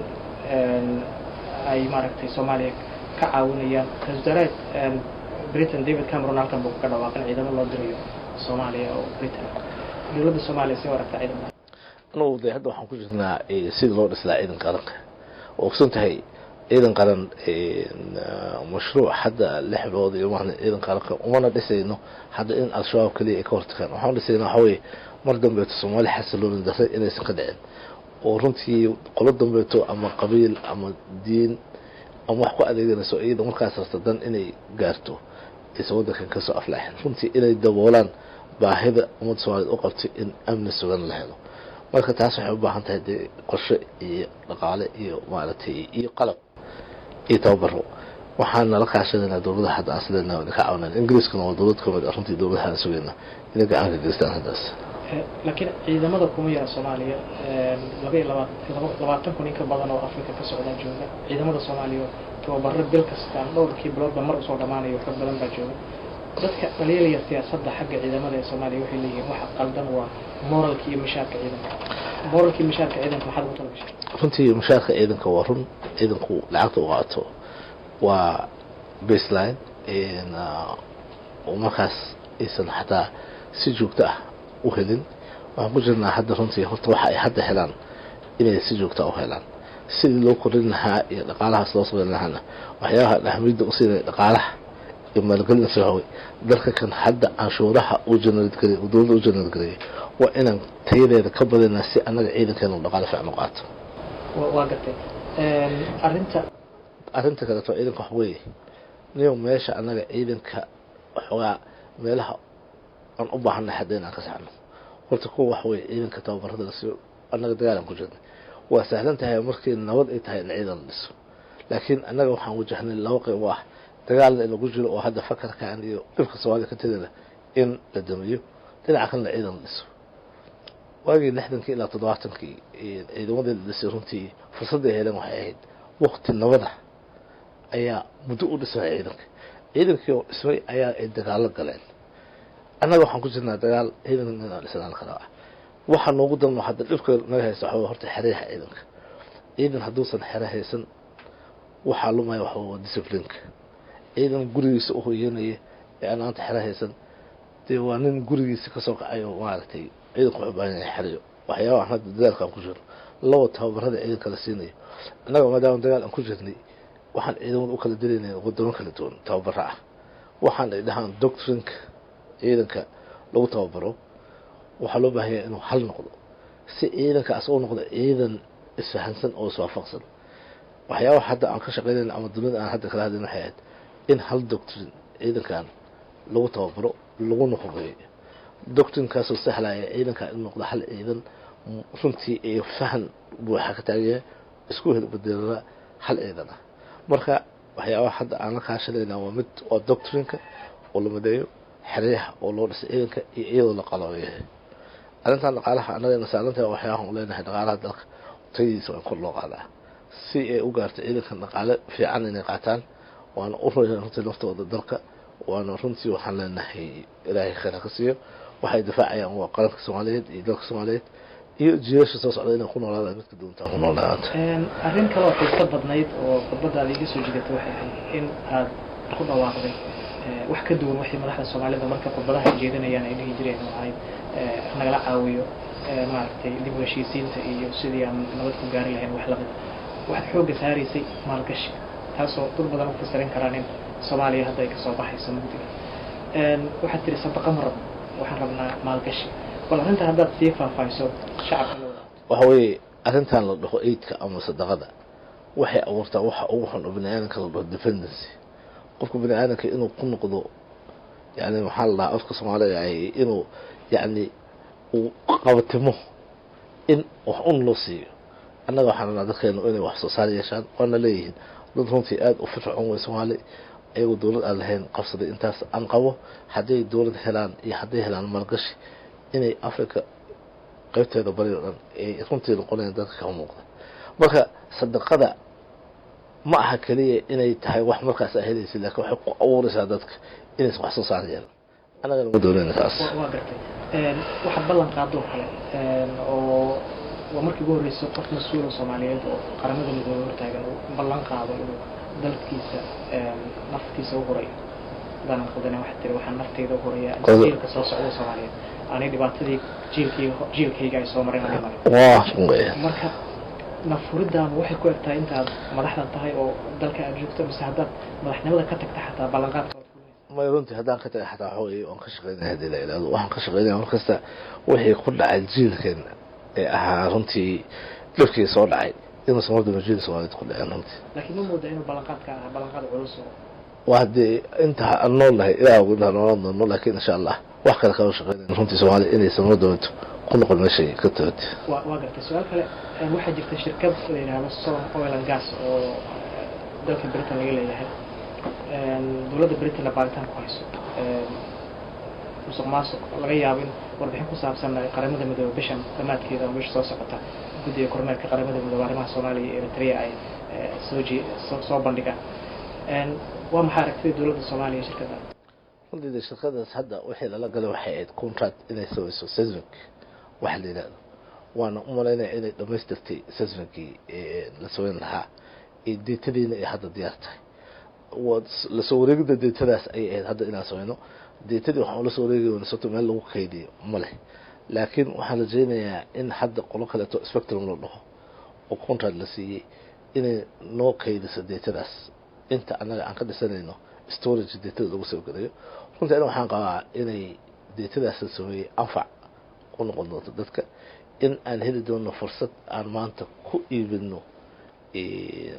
ay maaragtay soomaaliya ka caawinayaan ra-iisul wasaaraha britain david cameron halkan buu ka dhawaaqin ciidamo loo dirayo soomaaliya oo britain dowladda soomaaliya sii waragta ciidamada anuu de hadda waxaan ku jirnaa sidii loo dhislaa ciidan qaranka oo ogsan tahay ciidan qaran mashruuc hadda lix bilood iyo maana ciidan qaranka umana dhisayno hadda in al-shabaab kaliya ay ka hortagaan waxaan dhisaynaa waxaa weeye mar dambeeto soomaali xasilooni darre inaysan ka dhicin oo runtii qolo dambeeto ama qabiil ama diin ama wax ku adeeganayso iyada markaas rasta dan inay gaarto aysan waddankan kasoo aflaaxin runtii inay daboolaan baahida ummadda soomaaliyeed u qabtay in amni sugan la helo marka taas waxay u baahan tahay dee qorshe iyo dhaqaale iyo maaragtay iyo qalab iyo tababaro waxaan nala kaashanaynaa dowladaha hadda aan sideedna ka caawinayn ingiriiskana waa dowlad kamid ah runtii dowladahaan sugayna inay gacan ka geystaan haddaas laakiin ciidamada kuma yara soomaaliya laba iyo labaatan labaatan kun in ka badan oo afrika ka socdaa jooga ciidamada soomaaliya tababaro bil kastaan dhowrkii biloodba mar usoo dhammaanayo xog badan baa jooga dadka dhaliilaya siyaasadda xagga ciidamada ee soomaaliya waxay leeyihiin waxa qaldan waa moralka iyo mishaarka ciidanka moralka iyo mishaarka ciidanka maxaad ugu talagashay runtii mishaarka ciidanka waa run ciidanku lacagta u qaato waa baseline oo markaas aysan xataa si joogto ah u helin waxaan ku jirnaa hadda runtii horta waxa ay hadda helaan inay si joogto u helaan sidii loo korin lahaa iyo dhaqaalahaas loo sameyn lahaana waxyaabaha ahmiyadda u siinaya dhaqaalaha iyo maalgelinta waxawey dalka kan hadda canshuuraha uu generate gareey uu dowladda u generate gareeyay waa inaan tayadeeda ka badinaa si annaga ciidankeena u dhaqaale fiican u qaato waa gartay arrinta arrinta kaleeto ciidanka wax weeye niyo meesha annaga ciidanka waxoogaa meelaha aan u baahanay hadda inaan ka saxno horta kuwa wax weeye ciidanka tababarada la siiyo annaga dagaalan ku jirnay waa sahlan tahay markii nabad ay tahay in ciidan la dhiso laakiin annaga waxaan wajahnay laba qayb oo ah dagaalna in lagu jiro oo hadda fakarkan iyo dhibka soomaaliya ka tegana in la damiyo dhinaca kalena ciidan la dhiso waagii lixdankii ilaa toddobaatankii ciidamadii la dhisay runtii fursadday heleen waxay ahayd waqti nabada ayaa muddo u dhismay ciidanka ciidankii oo dhismay ayaa ay dagaalo galeen annaga waxaan ku jirnaa dagaal ciidanka inaan dhisnaan karaa waxaa noogu danno hadda dhibka naga haysta waxaa horta xereyaha ciidanka ciidan hadduusan xere haysan waxaa lumaya waxa waa disciplineka ciidan gurigiisa u hoyanaya ee aan maanta xere haysan dee waa nin gurigiisa kasoo kacay oo maaragtay ciidanku wuxuu baahan yahay xerayo waxyaabaha hadda dagaalka aan ku jirno laba tababarada ciidanka la siinayo annaga maadaama dagaal aan ku jirnay waxaan ciidamada u kala dilaynay wadamo kala duwan tababaro ah waxaan ay dhahaan doctrinka ciidanka lagu tababaro waxaa loo baahan yahay inuu hal noqdo si ciidankaas u noqdo ciidan isfahansan oo iswaafaqsan waxyaabaha hadda aan ka shaqeynayna ama dunida aan hadda kala hadlayn waxay ahayd in hal doctrin ciidankan lagu tababaro laguna hubeeyo doctrinkaasoo sahlaya ciidankan in noqdo hal ciidan runtii iyo fahan buuxa ka taagaya isku hel bedelada hal ciidan ah marka waxyaabaha hadda aan la kaashanayna waa mid waa doctrinka oo la madeeyo xeryaha oo loo dhisay ciidanka iyo iyadoo la qalabeeyahay arrintan dhaqaalaha annagana saarantahay waxyaabahan u leenahay dhaqaalaha dalka tayadiisa waa in kor loo qaadaa si ay u gaarto ciidankan dhaqaale fiican inay qaataan waana u royaan runtii naftooda dalka waana runtii waxaan leenahay ilaahay khayr ha ka siiyo waxay difaacayaan waa qaranka soomaaliyeed iyo dalka soomaaliyeed iyo jiilasha soo socda inay ku noolaadaan midka doontaa ku noolaadaanta arrin kale oo xiiso badnayd oo khudbadaada iga soo jigatay waxay ahayd in aad ku dhawaaqday wax ka duwan waxay madaxda soomaalida marka khudbadaha jeedinayaan ay dhihi jireen oo ahayd nagala caawiyo maaragtay dib u heshiisiinta iyo sidii aan nabad ku gaari lahayn wax lamid waxaad xoogga saaraysay maalgashi taasoo dad badan u fasirin karaan in soomaaliya hadda ay kasoo baxayso mugdiga waxaad tiri sadaqa ma rabno waxaan rabnaa maalgashi bal arrinta haddaad sii faahfaahiso shacabka loo waxa weeye arrintan la dhaho aidka ama sadaqada waxay abuurtaa waxa ugu xun oo bini'aadanka la dhaho dependency qofka bini'aadanka inuu ku noqdo yani maxaa la dhahaa afka soomaaliga ay inuu yani uu qabatimo in wax un loo siiyo annaga waxaan rabnaa dadkeenu inay wax soo saar yeeshaan waana leeyihiin dad runtii aad u firfircoon way Soomaali ayagoo dowlad aan lahayn qabsaday intaas aan qabo hadday dowlad helaan iyo hadday helaan maalgashi inay Afrika qaybteeda bari oo dhan ay runtii noqonayaan dadka ka muuqda marka sadaqada ma aha kaliya inay tahay wax markaas ay helaysaa laakiin waxay ku abuuraysaa dadka inay wax soo saar yeelaan anaga ma doonayna taas waa gartay een waxa ballan qaado kale een oo waa markii ugu horreysay qof mas'uul oo Soomaaliyeed oo qaramada midooday hortaagan oo ballan qaado inuu dalkiisa een naftiisa u horay dana qadana wax tiri waxaan naftayda u horaya jiilka soo socda Soomaaliyeed aanay dhibaatadii jiilkii jiilkayga ay soo mareen anay waa marka nafuridan waxay ku egtahay intaad madaxda tahay oo dalka aad joogto mise haddaad madaxnimada ka tagta xataa ballanqaadka ma runtii haddaan ka tagay xataa waxaweye waan ka shaqeynaya hadii la ilaado waxaan ka shaqeynaya markasta wixii ku dhacay jiilkan ee ahaa runtii dhibkii soo dhacay inuu samada majiil Soomaaliyeed ku dhacay runtii laakiin ma moodaa inuu ballanqaadka ahaa ballanqaad culus oo وهذه انت النور إلى أقول لها نور لكن إن شاء الله وحكى لك أول شغلين رنتي سؤال إني سمردت كل قل ماشي كتبت. وقعت السؤال هلا واحد جبت شركة اللي على الصوم أويل أند غاز أو دولة بريطانيا اللي هي دولة بريطانيا بارتان كويس وسق ماسك laga yaabin warbixin ku saabsan qaramada midoobe bishan dhammaadkeeda oo meesha soo socota guddiga kormeerka qaramada midoobe arrimaha Soomaaliya iyo Eritrea ay soo soo bandhigaan een waa maxay aragtida dawladda Soomaaliya shirkada wadida shirkadaas hadda wixii la galay waxay ahayd contract inay soo soo seismic wax la yiraahdo waana u maleynaa inay dhamaystirtay seismicii la soo lahaa ee deetadiina ay hadda diyaar tahay wad la soo wareegida deetadaas ay ahayd hadda inaan sooyno deetadii waxaan la soo wareegay oo soo meel lagu kaydiyo male laakiin waxaan la jeenayaa in hadda qolo kale to spectrum loo dhaho oo contract la siiyay inay noo kaydiso deetadaas inta anaga aan ka dhisanayno storage data lagu soo galayo runtii ana waxaan qabaa inay datadaas sameeyay anfac ku noqon doonto dadka in aan heli doono fursad aan maanta ku iibino ee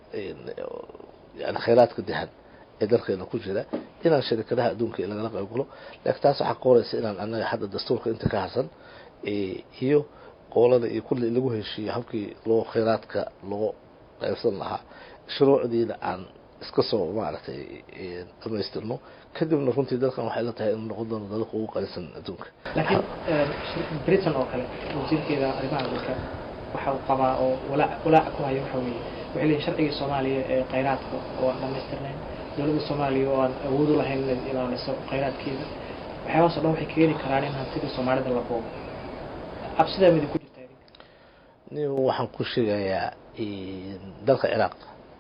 yani khayraadka dahan ee dalkeena ku jira inaan shirkadaha adduunka laga qayb galo laakiin taas waxa qoraysa inaan anaga hadda dastuurka inta ka harsan ee iyo qolada iyo kulli lagu heshiiyo habkii loo khayraadka loo qaybsan lahaa shuruucdiina aan iska soo maartay ee dhamaystirno kadibna runtii dalkan waxay la tahay in noqon doono dalka ugu qalisan adduunka laakiin Britain oo kale wasiirkeeda arrimaha dalka waxa uu qabaa oo walaac walaac ku hayo waxa weeye wixii leeyahay sharciga Soomaaliya ee khayraadka oo dhamaystirnay dawladda Soomaaliya oo aan awood u lahayn in ilaaliso khayraadkeeda waxyaabo soo dhan waxay keeni karaan in hantida Soomaalida la boobo absida mid ku jirta nin waxaan ku sheegayaa in dalka Iraq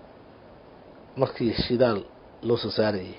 markii shidaal loo soo saaray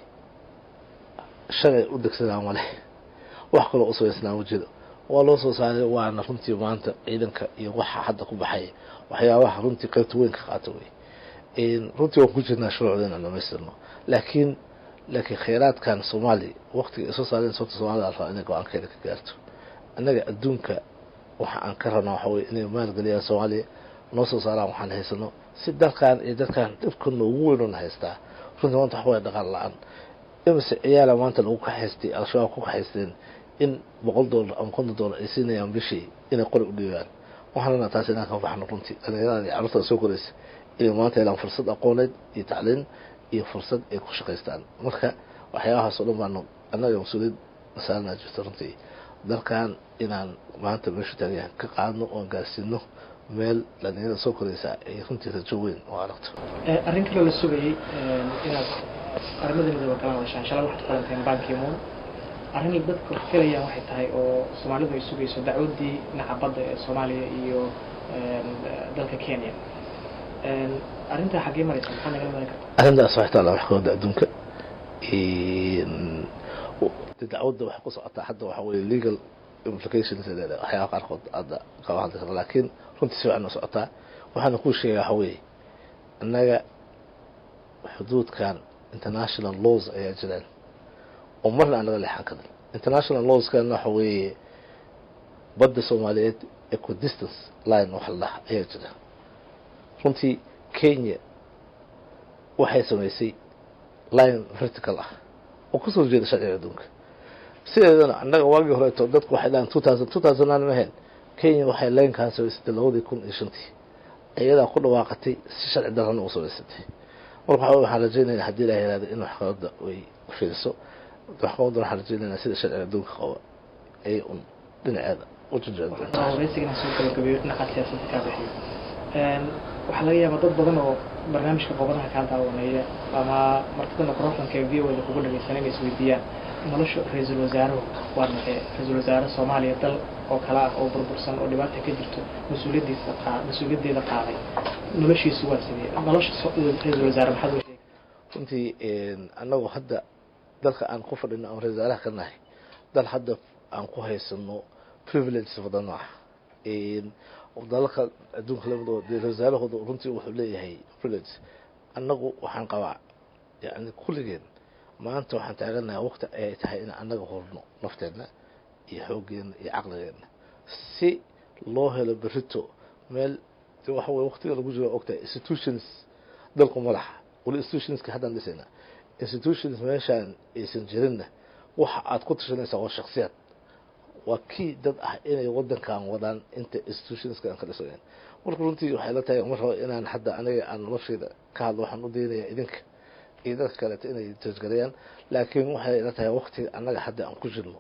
shalay u degsadaan wale wax kale oo soo isnaa wajida waa loo soo saaray waana runtii maanta ciidanka iyo waxa hadda ku baxay waxyaabaha runtii qaybta weyn ka qaato way in runtii waan ku jirnaa shuruucdeena dhamaystirno laakiin laakiin khayraadkan Soomaali waqtiga soo saareen soo Soomaaliya alfa inay go'aankeeda ka gaarto annaga adduunka waxa aan ka rabnaa waxa way inay maalgeliyaan Soomaaliya noo soo saaraan waxaan haysano si dalkan iyo dadkan dhibkana ugu weyn oo haystaa runtii maanta wax way dhaqan la'aan imse ciyaala maanta lagu ka haystay al-shabaab ku haysteen in boqol dollar ama konton dollar ay siinayaan bishii inay qori u dhiibaan waxaana taas inaan ka baxno runtii dhalinyarada iyo carruurta soo koraysa inay maanta helaan fursad aqooneed iyo tacliin iyo fursad ay ku shaqaystaan marka waxyaabahaas oo dhan baan annaga mas'uuliyad saarnaa jirta runtii dalkan inaan maanta meesha taagan ka qaadno oo gaarsiino meel dhalinyarada soo koraysa ay runtii rajo weyn oo aragto arrin kale la sugayay inaad qaramada midoobe kala hadashaan shalay waxaad qalanteen Banki Moon arrin dadku filayaan waxay tahay oo Soomaalidu ay sugayso dacwadii nacabada ee Soomaaliya iyo dalka Kenya arrinta xagee maraysan maxaa naga maran kartaa arrintaas waxay taala wax kooda adduunka in dacwadda wax ku socota hadda waxa weeye legal implications ee waxyaabo qaarkood hadda ka hadlaysa laakiin runtii si fiican u socotaa waxaana ku sheegay waxa weeye annaga xuduudkan international laws ayaa jiraan oo marna aan laga leexan karin international laws kan waxa weeye badda soomaaliyeed equidistance line wax la ayaa jira runtii Kenya waxay samaysay line vertical ah oo ku soo jeeda sharciga adduunka sideedana annaga waagii hore to dadku waxay laan two thousand two thousand nine mahel Kenya waxay line kaas soo isticmaalay labada kun iyo shantii ayada ku dhawaaqatay si sharci darro u soo isticmaalay marka waxa la rajaynayaa hadii la yiraahdo in wax qalad way fiirso waxaan waxaan rajaynaynaa sida sharciga adduunka qaba ay un dhinaceeda u jiraan waraysigan soo kala gabeeyo dhinaca siyaasadda ka bixiyo een waxa laga yaabaa dad badan oo barnaamijka qodobada ka daawanaya ama martida microphone-ka V O A kugu dhageysanay is weydiiyaan nolosha ra'iisul wasaaruhu waa maxay ra'iisul wasaare Soomaaliya dal oo kala ah oo burbursan oo dhibaato ka jirto mas'uuliyadiisa qaad mas'uuliyadeeda qaaday noloshiisu waa sidee nolosha ra'iisul wasaare maxaa loo sheegay runtii een anagu hadda dalka aan ku fadhino oo ra'iisul wasaaraha ka nahay dal hadda aan ku haysano privilege badan ah een dalka adduunka labadoo ra'iisul wasaarahooda runtii wuxuu leeyahay privilege anagu waxaan qabaa yani kulligeen maanta waxaan taaganahay waqti ay tahay in anaga horno nafteena iyo xooggeena iyo caqligeena si loo helo berito meel waxa way waqtiga lagu jiro ogta institutions dalku madax wal institutions ka hadan dhisana institutions meeshaan aysan jirinna waxa aad ku tashanaysaa waa shakhsiyad waa kii dad ah inay wadankan wadaan inta institutions kan kala soo marka runtii waxay la tahay mar inaan hadda aniga aan noloshayda ka hadlo waxaan u deenayaa idinka iyo dadka kale inay tasgarayaan laakiin waxay la tahay waqti anaga hadda aan ku jirno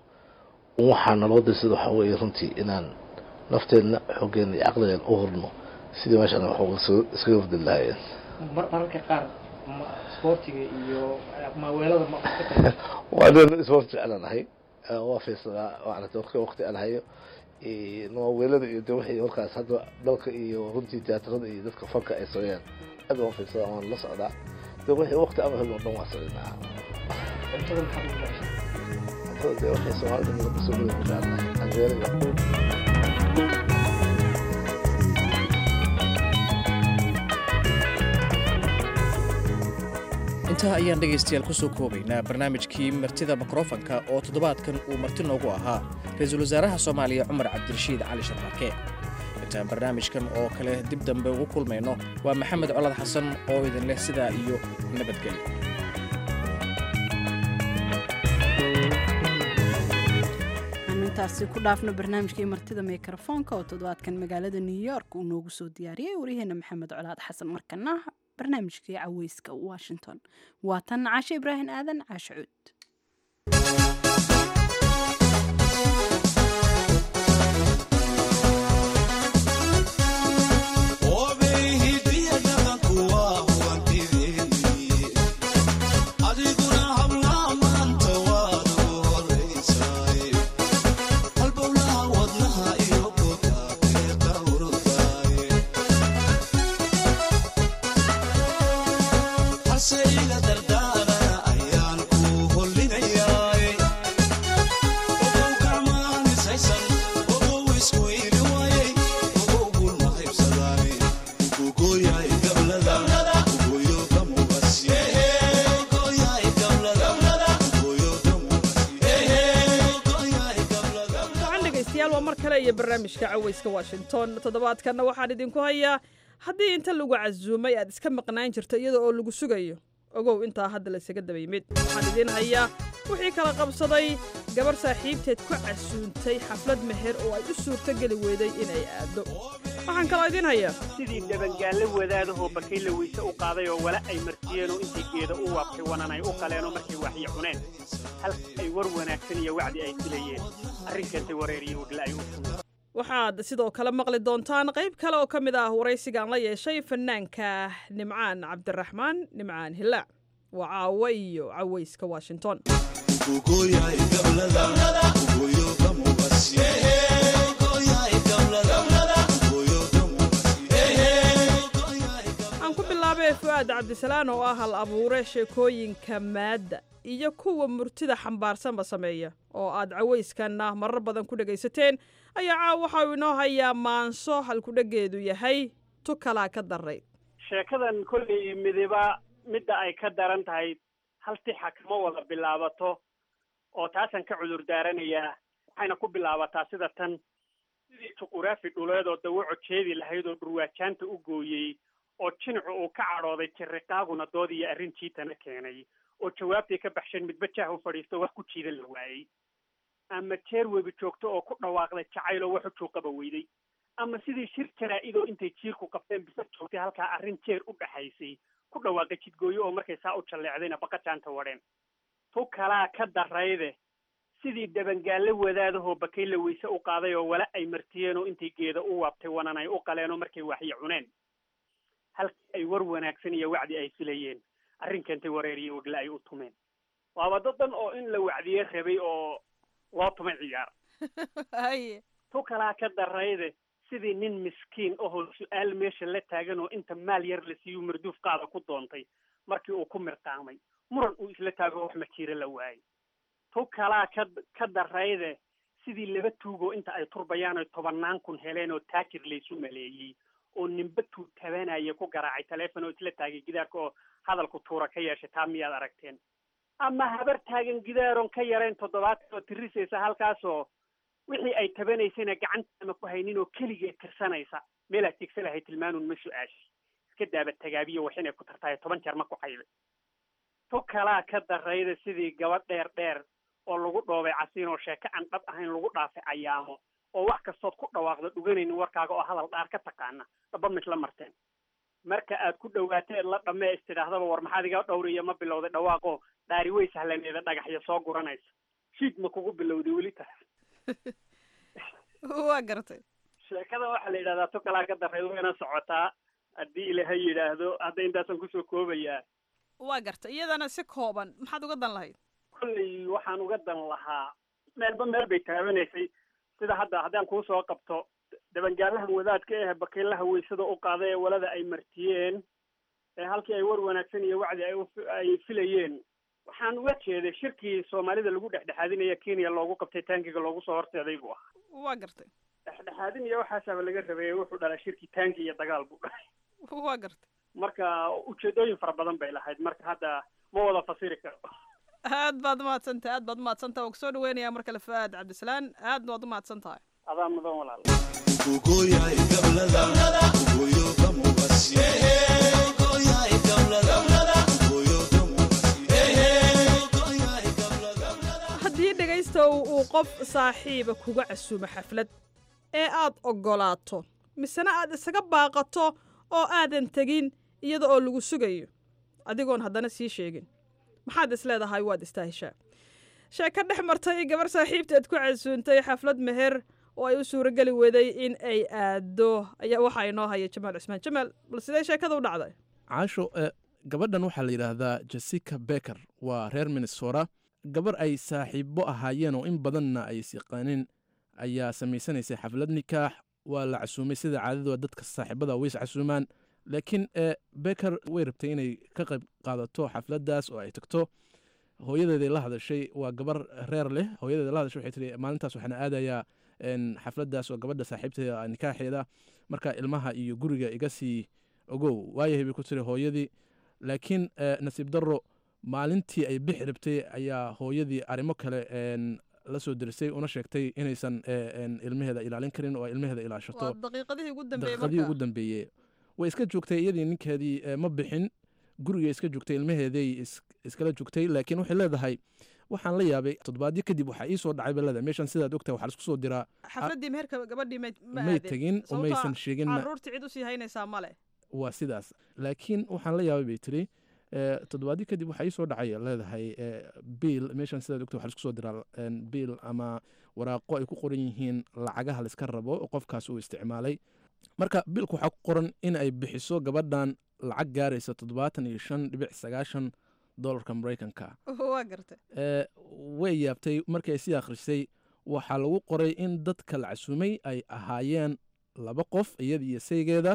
waxaan loo dirsado waxa weeye runtii inaan nafteena xooggeena iyo caqligeena u horno sidii meeshaan wax iskaga fadhilaayeen mararka qaar sportiga iyo maaweelada ma waa dad sport jeclanahay waa fiirsada waana dadka waqti aan hayo ee maaweelada iyo wixii halkaas hadda dalka iyo runtii teatrada iyo dadka fanka ay sooyaan aad waa fiirsada aan la socdaa dad wixii waqti aan helno dhan waa socdaa inta maxaa dad wixii Soomaaliya lagu soo gudbiyay Anjeeriga intaa ayaan dhegaystayaal ku soo koobaynaa barnaamijkii martida mikrofonka oo toddobaadkan uu marti noogu ahaa ra'iisul wasaaraha Soomaaliya Cumar Cabdirashiid Cali Sharmaarke intaan barnaamijkan oo kale dib dambe ugu kulmayno waa Maxamed Colaad Xasan oo idin leh sidaa iyo nabadgelyo intaasi ku dhaafno barnaamijkii martida mikrofonka oo toddobaadkan magaalada New York uu noogu soo diyaariyay wariyaheena Maxamed Colaad Xasan markana barnaamijkii caweyska Washington waa tan Caashe Ibraahin Aadan Caashe Cuud barnaamijka caweyska Washington toddobaadkana waxaan idinku hayaa haddii inta lagu casuumay aad iska maqnaan jirto iyada oo lagu sugayo ogow intaa hadda la isaga daba yimid waxaan idin hayaa wixii kala qabsaday gabar saaxiibteed ku casuuntay xaflad meher oo ay u suurto geli weeday inay aado waxaan kaloo idin hayaa sidii dabangaalle wadaadahoo bakay la weyse u qaaday oo wala ay martiyeen oo intii geeda u waabtay wananay u qaleenoo markay waxyi cuneen halka ay war wanaagsan iyo wacdi ay filayeen arrinkaasay wareeriyo wadla ay u fuleen waxaad sidoo kale maqli doontaan qayb kale oo ka mid ah waraysigaan la yeeshay fanaanka Nimcaan Cabdiraxmaan Nimcaan Hilaac waa caawa iyo caweyska Washington aan ku bilaabay Fuad Cabdisalaan oo ah hal abuure sheekooyinka maada iyo kuwa murtida xambaarsanba sameeya oo aad caweyskanna marar badan ku dhagaysateen ayaa caaw waxa uu inoo hayaa maanso halku dhageedu yahay tu kalaa ka daray sheekadan kolley midiba midda ay ka daran tahay hal tixa kama wada bilaabato oo taasan ka cudur daaranayaa waxayna ku bilaabataa sida tan sidii juquraafi dhuleed oo dawaco jeedi lahayd oo dhurwaajaanta u gooyey oo jinacu uu ka cadhooday jiriqaaguna dood iyo arrin jiitana keenay oo jawaabtay ka baxsheen midba jaah u fadhiisto wax ku jiidan la waayey ama jeer webi joogto oo ku dhawaaqday jacayl oo wax u juuqaba weyday ama sidii shir jaraa-idoo intay jiirku qabteen bisa joogtay halkaa arrin jeer u dhaxaysay ku dhawaaqay jidgooyo oo markay saa u jalleecdayna baqajaanta wadheen tu kalaa ka darayde sidii dabangaalle wadaadahoo bakayla weyse u qaaday oo wala ay martiyeen oo intay geeda u waabtay wanan ay u qaleen oo markay waxyo cuneen halkii ay war wanaagsan iyo wacdi ay filayeen arrin keentay wareeriyo ogla ay u tumeen waaba dad dhan oo in la wacdiye rabay oo loo tumay ciyaar haye tu kalaa ka darayde sidii nin miskiin ahoo su-aal meesha la taagan oo inta maal yar la siiyu marduuf qaada ku doontay markii uu ku mirqaamay muran uu isla taago wax majiiro la waayey tu kalaa ka ka darayde sidii laba tuugoo inta ay turbayaan oy tobannaan kun heleen oo taajir laysu maleeyey oo ninba tuu tabanaya ku garaacay taleefon oo isla taagay gidaarka oo hadalku tuura ka yeeshay taa miyaad aragteen ama habar taagan gidaaroon ka yarayn toddobaatan oo tirisaysa halkaasoo wixii ay tabanaysayna gacantaama ku haynin oo keligeed tirsanaysa meelaad tigsa lahay tilmaanuun ma su-aashi iska daaba tagaabiyo wax inay ku tartahay toban jeer ma ku xaylay tu kalaa ka darayda sidii gabadh dheer dheer oo lagu dhoobay casiin oo sheeko aan dhab ahayn lagu dhaafay ayaamo oo wax kastood ku dhawaaqdo dhuganaynin warkaaga oo hadal dhaar ka taqaana dhaba misla marteen marka aad ku dhawaateed la dhammee istidhaahdaba war maxaad iga dhowriya ma bilowday dhawaaqoo dhaari way sahlaneeda dhagaxyo soo guranaysa shiid ma kugu bilowday weli taas waa gartay sheekada waxaa la yidhahdaa tu kalaa ka darreed wayna socotaa haddii ilaahay yidhaahdo hadda intaasaan kusoo koobayaa waa gartay iyadana si kooban maxaad uga dan lahayd kolley waxaan uga dan lahaa meelba meel bay taabanaysay sida hadda haddaan kuu soo qabto dabangaalahan wadaadka eh bakaylaha weysada u qaaday ee walada ay martiyeen ee halkii ay war wanaagsan iyo wacdi ay ay filayeen waxaan uga jeeday shirkii soomaalida lagu dhexdhexaadinaya kenya loogu qabtay taangiga loogu soo horseeday buu ah waa gartay dhexdhexaadin iyo waxaasaaba laga rabeeyey wuxuu dhalay shirkii taangi iyo dagaal buu dhahay waa gartay marka ujeedooyin fara badan bay lahayd marka hadda ma wada fasiri karo aad baad umahadsantahay aad baad umahadsantahay waa kusoo dhaweynayaa mar kale fuaad cabdisalaan aadna waad umahadsan tahay adaa mudan walaal haddii dhegaystow uu qof saaxiiba kuga casuumo xaflad ee aad oggolaato misena aad isaga baaqato oo aadan tegin iyada oo lagu sugayo adigoon haddana sii sheegin maxaad is leedahay waad istaahishaa sheeko dhex martay gabar saaxiibteed ku casuuntay xaflad meher oo ay u suurageli weday in ay aado ayaa waxaa inoo haya jamaal cismaan jamaal bal sidee sheekada u dhacday caasho gabadhan waxaa la yidhaahdaa jessica becker waa reer minnesota gabar ay saaxiibo ahaayeen oo in badanna ay isyaqaanin ayaa samaysanaysay xaflad nikaax waa la casuumay sida caadada dadka saaxiibada ways casuumaan laakiin becker way rabtay inay ka qayb qaadato xafladdaas oo ay tagto hooyadeeday la hadashay waa gabar reer leh hooyadeeda la hadashay waxay tihi maalintaas waxaana aadayaa xafladdaas oo gabadha saaxiibteeda nikaaxeeda marka ilmaha iyo guriga iga sii ogow waayahay bay ku tiri hooyadii laakiin nasiib darro maalintii ay bixi rabtay ayaa hooyadii arrimo kale la soo dirisay una sheegtay inaysan ilmaheeda ilaalin karin oo ilmaheeda ilaashato daqiiqadii ugu dambeeyey way iska joogtay iyadii ninkeedii ma bixin guriga iska joogtay ilmaheeday iskala joogtay laakiin waxay leedahay waxaan la yaabay toddobaadyo kadib waxaa ii soo dhacay bay leedahay meeshan sidaad ogtahay waxaa laisku soo diraa xafladdii meherka gabadhii may tegin oo maysan sheegin caruurtii cid usii haynaysaa male waa sidaas laakiin waxaan la yaabay bay tiri toddobaadyo kadib waxaa ii soo dhacay leedahay biil meeshan sidaad ogtahay waxaa laisku soo diraa biil ama waraaqo ay ku qoran yihiin lacagaha laiska rabo oo qofkaas uu isticmaalay marka biilku waxaa ku qoran in ay bixiso gabadhan lacag gaaraysa toddobaatan iyo shan dhibic sagaashan dolarka maraykanka waa gartay way yaabtay markii ay sii akhrisay waxaa lagu qoray in dadka la casuumay ay ahaayeen laba qof iyada iyo saygeeda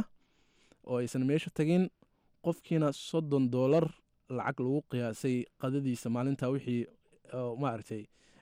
oo aysan meesha tagin qofkiina soddon doolar lacag lagu qiyaasay qadadiisa maalinta wixii maaragtay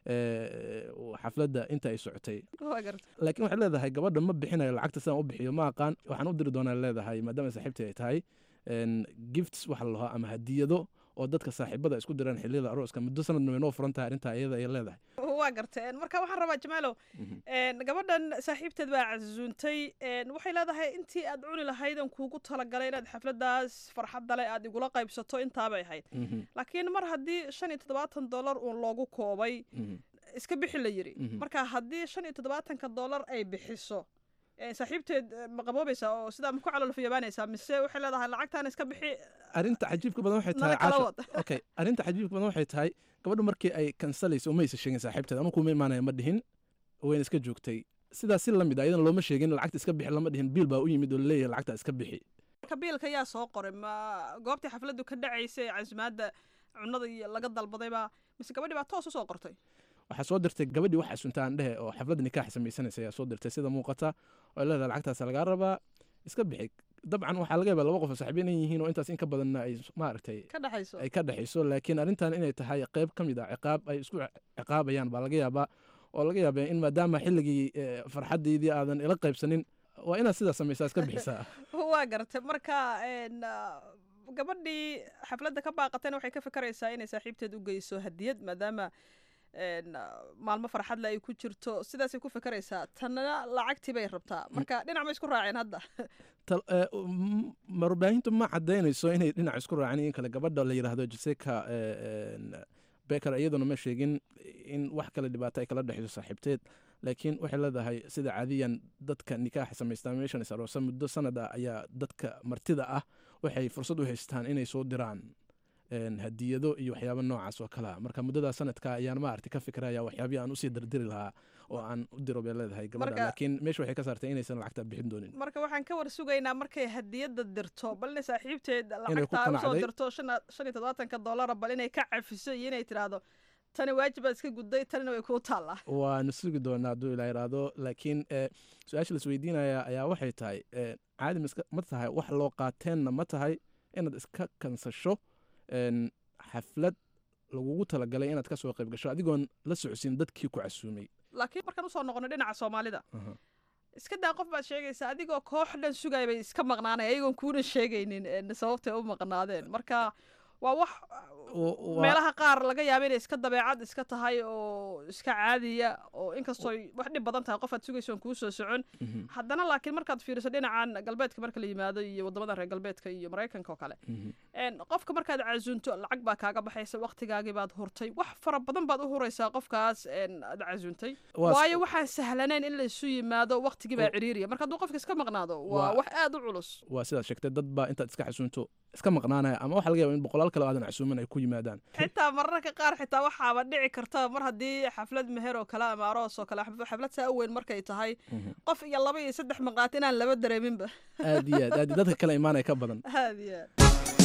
xafladda inta ay socotay laakiin waxay leedahay gabadha ma bixinayo lacagta sidaan u bixiyo ma aqaan waxaan u diri doonaa leedahay maadaama saaxiibtii ay tahay gifts waxa la lahaa ama hadiyado oo dadka saaxiibada isku diraan xilliyada arooska muddo sanadna way noo furan tahay arrintaa iyada ay leedahay waa garteen marka waxaan rabaa jamaalow gabadhan saaxiibteed baa casuuntay waxay leedahay intii aad cuni lahaydan kuugu talagalay inaad xafladaas farxadda leh aad igula qaybsato intaabay ahayd laakiin mar haddii shan iyo toddobaatan dollar uun loogu koobay iska bixi la yiri marka haddii shan iyo toddobaatanka dollar ay bixiso saaxiibteed ma qaboobaysaa oo sidaa ma ku calolfiyabaanaysaa mise waxay leedahay lacagtaan iska bixi arrinta cajiibka badan waxay tahay caasho okay arrinta cajiibka badan waxay tahay gabadhu markii ay kansalayso uma aysa sheegin saaxiibteed anu kuma imaanaya ma dhihin wayna iska joogtay sidaas si lamid ah iyadan looma sheegin lacagta iska bixi lama dhihin biil baa u yimid oo laleeyahay lacagta iska bixi marka biilka yaa soo qoray ma goobtii xafladdu ka dhacaysay casumaadda cunada laga dalbadayba mise gabadhii baa toos u soo qortay waxaa soo dirtay gabadhii wax asuntaan dhehe oo xafladda nikaax samaysanaysa ayaa soo dirtay sida muuqata oo leedahay lacagtaas lagaa rabaa iska bixi dabcan waxaa laga yaabaa laba qof oo saaxiibiin yihiin oo intaas in ka badanna ay maaragtay ay ka dhexayso laakiin arrintan inay tahay qayb ka mid ah ciqaab ay isku ciqaabayaan baa laga yaabaa oo laga yaabaa in maadaama xilligii farxaddeydii aadan ila qaybsanin waa inaad sidaas samaysaa iska bixisaa waa gartay marka gabadhii xafladda ka baaqatayna waxay ka fikraysaa inay saaxiibteed u geyso hadiyad maadaama maalmo farxadle ay ku jirto sidaasay ku fikraysaa tanna lacagtii bay rabtaa marka dhinac ma isku raaceen hadda warbaahintu ma cadaynayso inay dhinac isku raaceen in kale gabadha la yidhaahdo Jessica Becker iyaduna ma sheegin in wax kale dhibaato ay kala dhexayso saaxiibteed laakiin waxay leedahay sida caadiyan dadka nikaax samaystaan meeshan isaroosa muddo sanad ah ayaa dadka martida ah waxay fursad u haystaan inay soo diraan hadiyado iyo waxyaabo noocaas oo kale marka muddada sanadka ayaan maartay ka fikraya waxyaabihi aan usii dardiri lahaa oo aan u diro bay leedahay gabadha laakiin meesha waxay ka saartay inaysan lacagta bixin doonin marka waxaan ka war sugaynaa markay hadiyada dirto bal inay saaxiibteed lacagta u soo dirto shan iyo toddobaatanka dollar bal inay ka cafiso iyo inay tiraahdo tani waajib iska gudday tanina way ku taala waan sugi doonaa hadduu ilaa yiraahdo laakiin su-aasha la isweydiinaya ayaa waxay tahay caadi ma tahay wax loo qaateenna ma tahay inaad iska kansasho xaflad lagugu talagalay inaad ka soo qayb gasho adigoon la socodsiin dadkii ku casuumay laakiin markaan usoo noqono dhinaca soomaalida iska daa qof baad sheegaysaa adigoo koox dhan sugaya bay iska maqnaanay ayagoon kuuna sheegaynin sababtay u maqnaadeen marka waa wax meelaha qaar laga yaaba inay iska dabeecad iska tahay oo iska caadiya oo inkastoo wax dhib badan tahay qof aad sugayso aan kuu soo socon haddana laakiin markaad fiiriso dhinacan galbeedka marka la yimaado iyo wadamada reer galbeedka iyo maraykanka oo kale qofka markaad casuunto lacag baa kaaga baxaysa waqtigaagii baad hurtay wax fara badan baad u huraysaa qofkaas aad casuuntay waayo waxaan sahlanayn in la isu yimaado waqtigii baa ciriiriya marka hadduu qofka iska maqnaado waa wax aad u culus waa sidaad sheegtay dad baa intaad iska casuunto iska maqnaanaya ama waxa laga yaaba in boqolaal kale aadan casuuman ay ku yimaadaan xitaa mararka qaar xitaa waxaaba dhici karta mar haddii xaflad meher oo kale ama aroos oo kale xaflad saa u weyn markay tahay qof iyo laba iyo saddex maqaat inaan laba dareeminba aad iyo aad aad dadka kale imaanaya ka badan aad iyo aad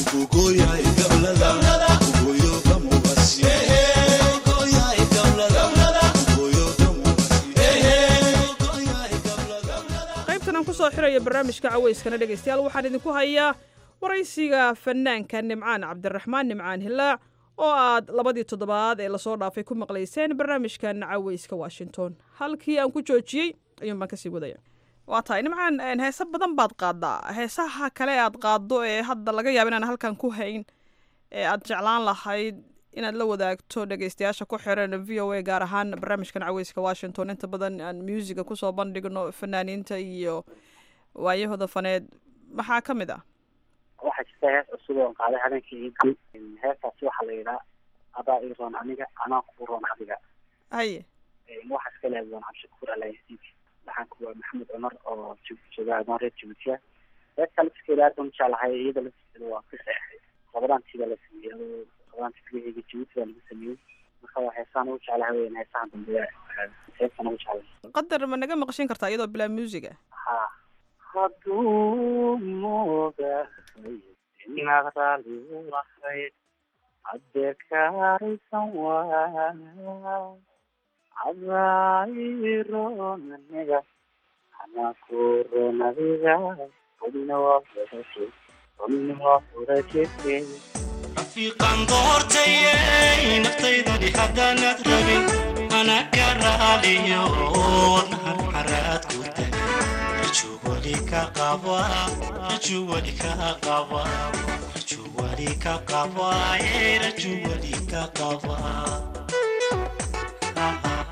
qaybtan aan kusoo xirayo barnaamijka caweyskana dhegaystayaal waxaan idinku hayaa waraysiga fanaanka nimcaan cabdiraxmaan nimcaan hilaac oo aad labadii toddobaad ee lasoo dhaafay ku maqlayseen barnaamijkan caweyska washington halkii aan ku joojiyey ayuun baan kasii wadaya waa tahay nimcaan heese badan baad qaadaa heesaha kale aad qaaddo ee hadda laga yaaba inaan halkan ku hayn ee aad jeclaan lahayd inaad la wadaagto dhegaystayaasha ku xiran v o a gaar ahaan barnaamijkan caweyska washington inta badan aan muusiga kusoo bandhigno fanaaniinta iyo waayahooda faneed maxaa ka mid ah waxaa jirta hees cusub oon qaaday habeenkii iidii heestaasi waxaa la yidhaa adaa ii roon aniga anaa kuu roon adiga haye waxaa iska leedahay doon cabshakuur alayasiid waxaanku waa maxamed cumar oo jooga adoon reer jabuutiya heestaa lafskeeda aad baan jeclahay iyada lafskeeda waa ka seexay labadaantiibaa la sameeyey labadaanti kaligeega jabuuti baa lagu sameeyey marka waa heesaan ugu jeclahay weyn heesahan dambe heestan ugu jeclay qadar ma naga maqshin kartaa iyadoo bilaa muusiga ha hadduu moogahay inaad raali u ahayd haddee kaaraysan waaya adaa ii roon aniga anaa kuu roon adiga odina waa furaje odina waa furajeete rafiiqan doortayey naftaydani haddaanad rabin anaa ka raaliyo wadnahan xaraad ku tahay raju wali ka qaba raju wali ka qaba raju wali ka qaba raju wali ka qaba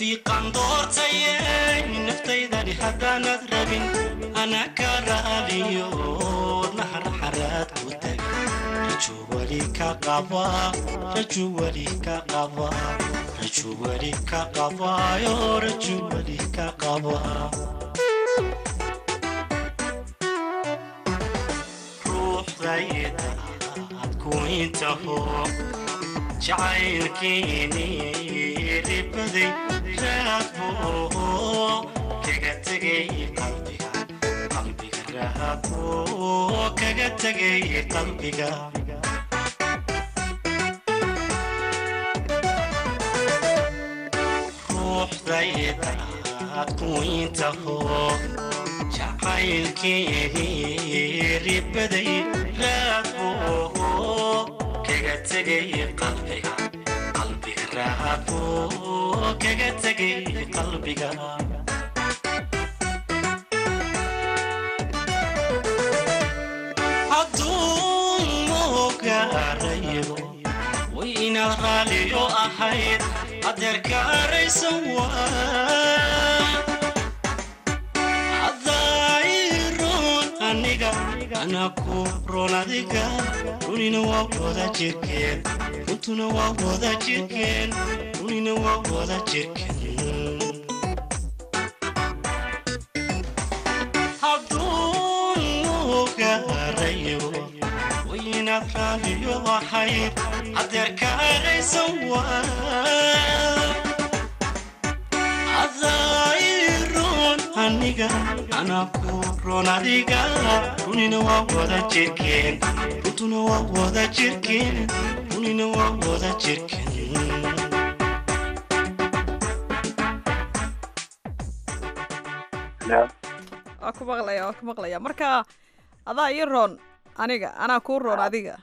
rafiiqan doortayey naftaydani haddaanad rabin ana ka raaliyo wadnaha raxaraad ku tag raju weli ka qaba raju weli ka qaba raju weli ka qabayo raju weli ka qaba ruuxdayda aad ku intaho jacaylkiini ribaday raadbo kaga tegay qalbiga qalbiga raadbo kaga tegay qalbiga ruuxdayda aad ku intaho jacaylkiini ribaday raadbo kaga tegay qalbiga qalbiga raadbo kaga tegay qalbiga hadduu mogaarayo way inaad raaliyo ahayd adeerka araysan waa hadayroon aniga ana ku roon adiga runina waa wada jirkeen runtuna waa wada jirkeen runina waa wada jirkeen hadduu gaarayo way inaad raaliyo ahayd adeerka araysan waa hadayroon aniga ana ku roon adiga runina waa wada jirkeen runtuna waa wada jirkeen runina waa wada jirkeen waa ku maqlaya waa ku maqlaya marka adaa ii roon aniga anaa kuu roon adiga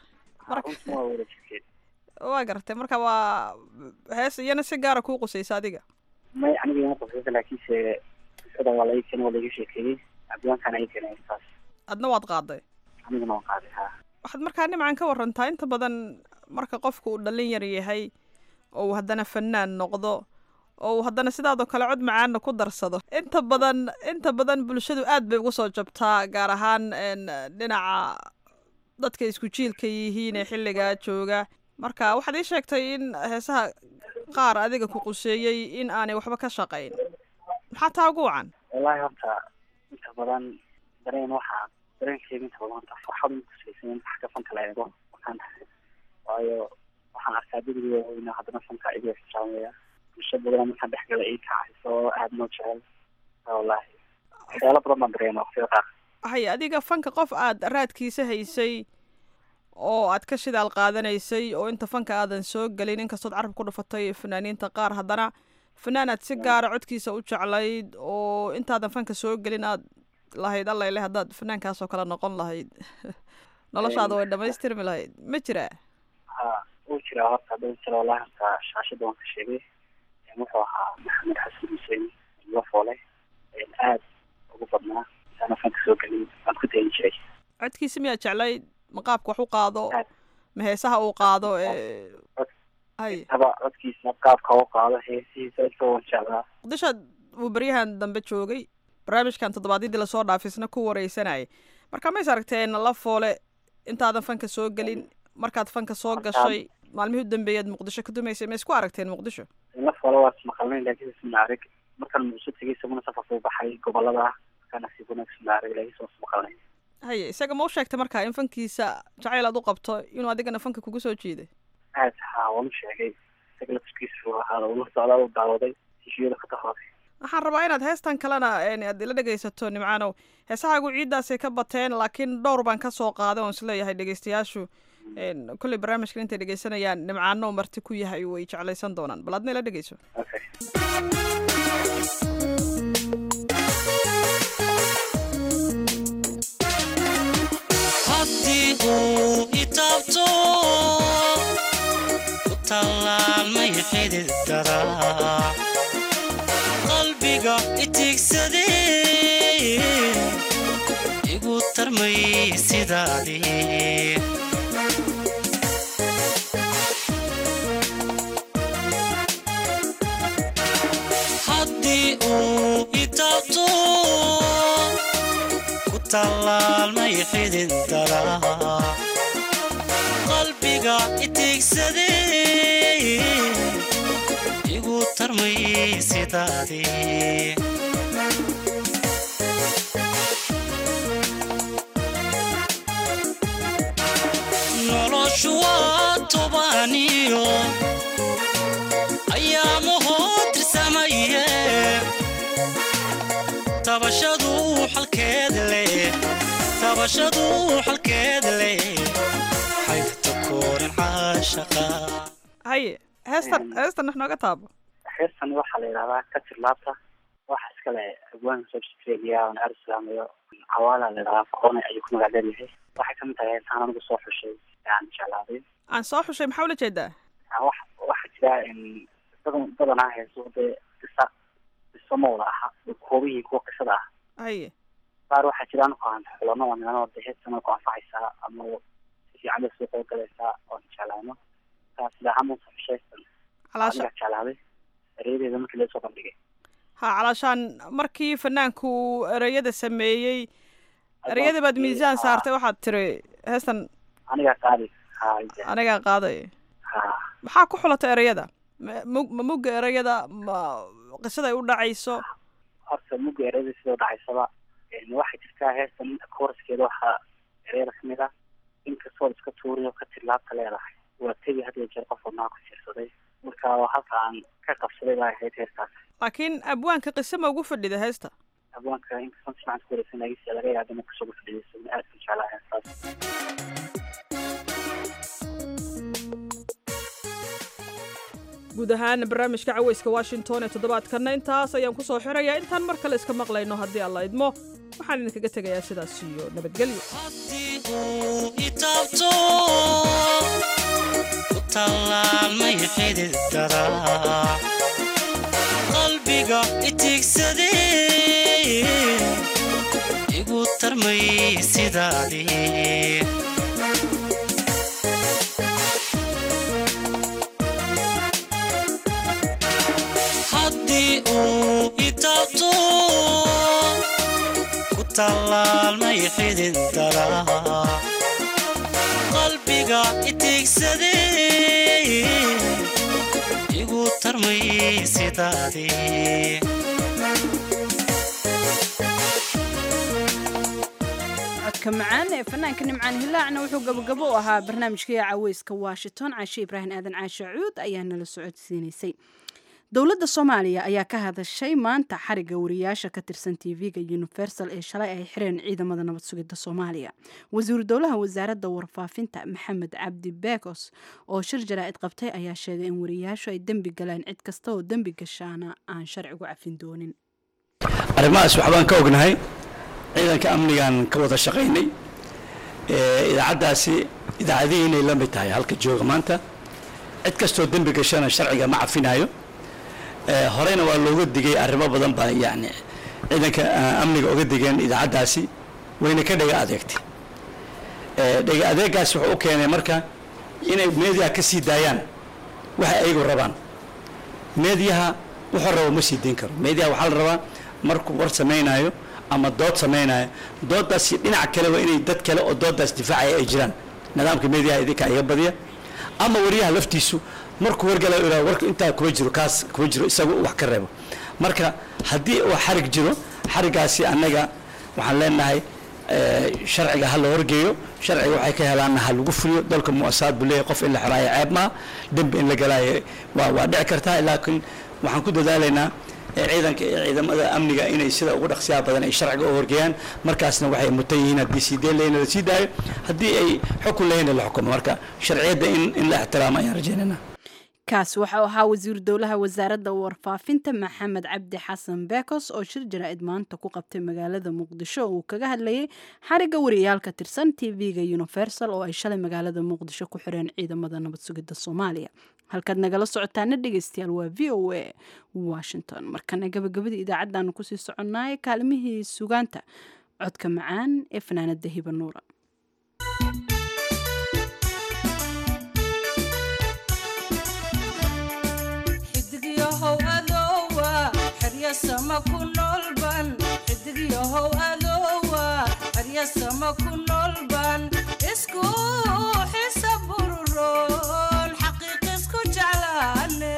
waa garatay marka waa hees iyana si gaara kuu qusaysa adiga may aniga ima qusaysa laakiinse qisada waa laga keenay waa laga sheekeeyey cabdiwaankaan ay keenay saas adna waad qaaday aniguna waan qaaday haa waxaad markaa nimcan ka warantaa inta badan marka qofku uu dhallin yar yahay oo uu haddana fanaan noqdo oo uu haddana sidaadoo kale cod macaana ku darsado inta badan inta badan bulshadu aad bay ugu soo jabtaa gaar ahaan dhinaca dadka isku jiilka yihiin ee xilligaa jooga marka waxaad ii sheegtay in heesaha qaar adiga ku quseeyey in aanay waxba ka shaqayn maxaa taa ugu wacan wallaahi horta inta badan dareen waxaa dareenkeeda inta badan horta farxad u kusaysan in wax ka fanka la eego markaan waayo waxaan arkaa dadiga waaweynaa haddana fanka iga ixtiraameya bulsha badan markaan dhexgala ii kacayso aada noo jecel wallaahi waxyaalo badan baan dareema waqtiyada qaar hay adiga fanka qof aad raadkiisa haysay oo aad ka shidaal qaadanaysay oo inta fanka aadan soo gelin inkastood carab ku dhufatay fanaaniinta qaar haddana fanaan aad si gaara codkiisa u jeclayd oo intaadan fanka soo gelin aad lahayd allayle haddaad fanaankaasoo kale noqon lahayd noloshaada way dhamaystirmi lahayd ma jiraa ha wuu jiraa horta hadda jira wallahi horta shaashada waan ka sheegay wuxuu ahaa maxamed xasan xuseen la foolay aad ugu badnaa intaana fanka soo gelin waan ku dayin jiray codkiisa miyaad jeclayd ma qaabka wax u qaado ma heesaha uu qaado hay haba codkiisa qaabka u qaado heesihiisa inta waan jeclaa muqdishoad uu baryahan dambe joogay barnaamijkan toddobaadyadii lasoo dhaafisna ku wareysanayay marka mays aragteen la foole intaadan fanka soo gelin markaad fanka soo gashay maalmihii u dambeeyaad muqdisho ka dumaysay ma isku aragteen muqdisho la foole waa ismaqalnayn laakiin isma arag markaan muqdisho tegay isaguna safar soo baxay gobolada markaan asiguna isma arag laakiin soo ismaqalnayn haye isaga ma u sheegtay marka in fankiisa jacayl aad u qabto inuu adigana fanka kugu soo jiiday aad haa waan u sheegay isaga laftigiisa uu ahaa ula socdaa u daawaday heshiyada ka tahooday waxaan rabaa inaad heestan kalena aad ila dhegaysato nimcaanow heesahaagu ciiddaasay ka bateen laakiin dhowr baan ka soo qaaday oon isleeyahay dhegaystayaashu kolley barnaamijkan intay dhegaysanayaan nimcaano marti ku yahay way jeclaysan doonaan bal adna ila dhegayso haddii uu itaabto ku tallaalmay xididkada qalbiga itigsadee igu tarmay sidaadii haddii uu itaabto ku tallaalmay xidid daraa qalbiga itigsaday igu tarmay sidaadii noloshu waa tobaaniyo ayaamuhoo tirsamaye tabashadu xalkeed leh tabashadu xalkeed leh xaybta koorin caashaqa haye heestan heestan wax nooga taabo heestan waxaa la yidhahdaa katir laabta waxa iskale abwaan australia on arslaamayo cawaala la yidhahdaa faqoone ayuu ku magac leeyahay waxay kamid tahay heestaan anigu soo xushay aan jeclaaday aan soo xushay maxaa ula jeedaa wax waxaa jira in badan badanaa heeso dee qisa qiso ma wada aha koobihiin kuwa qisada ah haye qaar waxaa jira anigu aan xulano oo nimanoo de heestan ku anfacaysaa ama si fiican bay soo qeygalaysaa oon jeclaano taas ilaahaan soo xushay calaasha jeclaaday ereyadeeda markii lasoo bandhigay ha calaashaan markii fanaanku ereyada sameeyey ereyada baad miisaan saartay waxaad tiri heestan anigaa qaaday anigaa qaaday maxaa ku xulatay ereyada ma mugga ereyada ma qisaday u dhacayso horta mugga ereyada sida u dhacaysaba waxaa jirtaa heestan inta kooraskeeda waxaa ereyada kamid ah inkastoo iska tuuriyo ka tilaabta leedahay waa tegi had iyo jeer qof wadnaha ku siirsaday marka waa halka aan ka qabsaday baa ahayd heestaas laakiin abwaanka qisa ma ugu fadhida heesta abwaanka inkastoo si fiican isku wareysan lagisa laga yaaba inuu kusoo fadhiyeyso aad ku jeclaa heestaas guud ahaan barnaamijka caweyska washington ee toddobaadkanna intaas ayaan ku soo xirayaa intaan mar kale iska maqlayno haddii alla idmo waxaan idinkaga tegayaa sidaas iyo nabadgelyo itaabto ku tallaalmay xidid daraa qalbiga itigsaday igu tarmay sidaadii haddii uu itaabto ku tallaalmay xidid daraa qalbiga itigsaday igu tarmay sidaadii codka macaan ee fanaanka nimcaan hilaacna wuxuu gabagabo u ahaa barnaamijkii caweyska washington caashe ibraahim aadan caashe cuud ayaa nala socodsiinaysay dowladda soomaaliya ayaa ka hadashay maanta xariga wariyaasha ka tirsan tv-ga universal ee shalay ay xireen ciidamada nabad sugidda soomaaliya wasiiru dowlaha wasaaradda warfaafinta maxamed cabdi beekos oo shir jaraa'id qabtay ayaa sheegay in wariyaashu ay dembi galeen cid kasta oo dembi gashaana aan sharcigu cafin doonin arrimahaas waxbaan ka ognahay ciidanka amnigaan ka wada shaqaynay idaacaddaasi idaacadihii inay la mid tahay halka jooga maanta cid kastoo dembi gashana sharciga ma cafinayo horeyna waa looga digay arrimo badan baa yani ciidanka amniga oga digeen idaacaddaasi wayna ka dhaga adeegtay dhaga adeegaas wuxuu u keenay marka inay meediyaha ka sii daayaan waxa ayagu rabaan meediyaha wuxuu rabo ma sii dayn karo meediyaha waxaa la rabaa markuu war samaynayo ama dood samaynayo dooddaasi dhinac kale waa inay dad kale oo dooddaas difaacaya ay jiraan nidaamka meediyaha idinka iga badiya ama wariyaha laftiisu markuu wargalayo ilaa warka intaa kuma jiro kaas kuma jiro isagu wax ka reebo marka haddii uu xarig jiro xarigaasi annaga waxaan leenahay sharciga ha la horgeeyo sharciga waxay ka helaanna ha lagu fuliyo dalka mu'asasaad buu leeyahay qof in la xoraayo ceeb maaha dembi in la galaayo waa waa dhici kartaa laakiin waxaan ku dadaalaynaa ciidanka ciidamada amniga inay sida ugu dhaqsiyaha badan ay sharciga u horgeeyaan markaasna waxay mutan yihiin haddii sii deen lehna la sii daayo haddii ay xukun lehna la xukumo marka sharciyadda in in la ixtiraamo ayaan rajaynaynaa kaas waxau ahaa wasiiru dowlaha wasaaradda warfaafinta maxamed cabdi xasan beekos oo shir jaraa'id maanta ku qabtay magaalada muqdisho uu kaga hadlayay xariga wariyaal ka tirsan tv-ga universal oo ay shalay magaalada muqdisho ku xireen ciidamada nabad sugidda soomaaliya halkaad nagala socotaana dhegeystayaal waa v o a washington markana gabagabadii idaacaddaanu kusii soconnaay kaalmihii sugaanta codka macaan ee fanaanada hiba nuura sama ku noolban xidigyahow adowa xerya sama ku noolban isku xisa bururoon xaqiiq isku jeclaane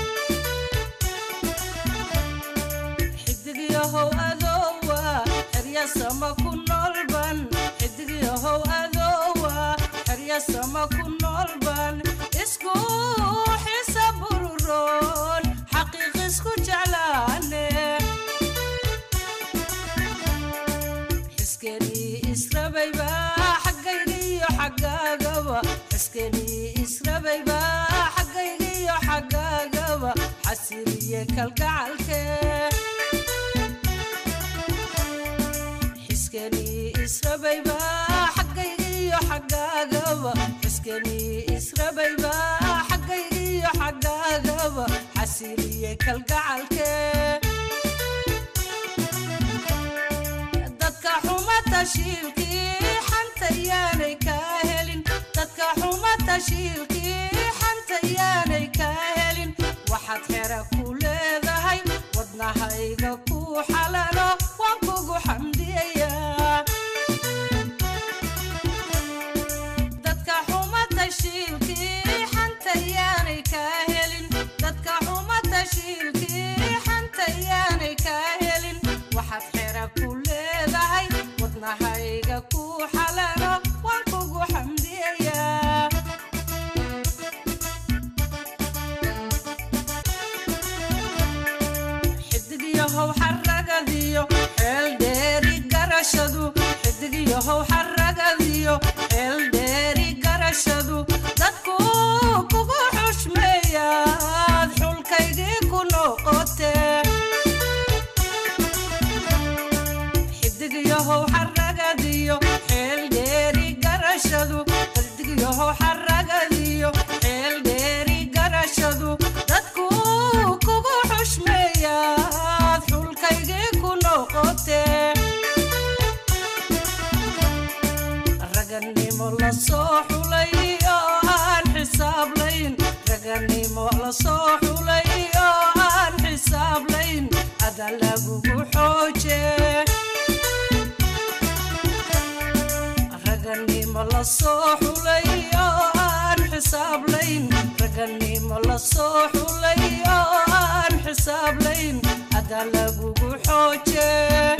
xidigyahow adowa xerya sama ku noolban xidigyahow adowa xerya sama ku noolban isku xisa bururoon xaqiiq isku jeclaane حسكني إسربيبا حقيقي حقاقبا حسكني إسربيبا حقيقي حقاقبا حسيري كالقعلك حسكني إسربيبا حقيقي حقاقبا حسكني إسربيبا حقيقي حقاقبا حسيري كالقعلك تشيلكي حنت ياني كاهلين تدك حومة تشيلكي حنت ياني كاهلين واحد حيرا كل ذهي ودنا هايقا كو حلانا وانكوكو حمدية تدك حومة تشيلكي حنت ياني كاهلين تدك حومة تشيلكي حنت ياني كاهلين واحد حيرا كل ذهي nahayga ku xalano waan kugu xamdiyaa xidigyahow xaragadiyo xeel dheeri garashadu xidigyahow xaragadiyo xeel dheeri garashadu dadku kugu xushmeeyaad xulkaygii ku noqotee xidigyahow xaragadiyo xeel dheeri garashadu xidigyahow xaragadiyo xeel dheeri garashadu dadku kugu xushmeeyaad xulkaygii ku noqotee raganimo la soo xulay oo aan xisaab layn raganimo la soo xulay oo aan xisaab layn ada lagugu xoojee raganimo la soo xulay oo aan xisaab layn raganimo la soo xulay oo aan xisaab layn ada lagugu xoojee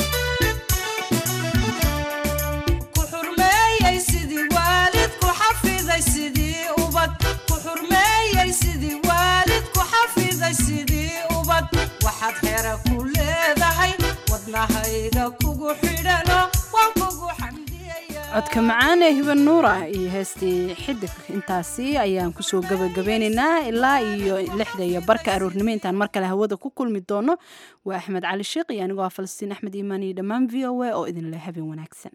ku xurmeeyay sidii waalid ku xafiday sidii ubad ku xurmeeyay sidii waalid ku xafiday sidii ubad waxaad xeera ku leedahay wadnahayga kugu xidhano waan kugu codka macaan ee hiban nuura iyo heestii xidig intaasi ayaan kusoo gabagabeynaynaa ilaa iyo lixda iyo barka aroornimo intaan mar kale hawada ku kulmi doono waa axmed cali sheekh iyo anigoo ah falastiin axmed iimaan iyo dhammaan v o a oo idin leh habeen wanaagsan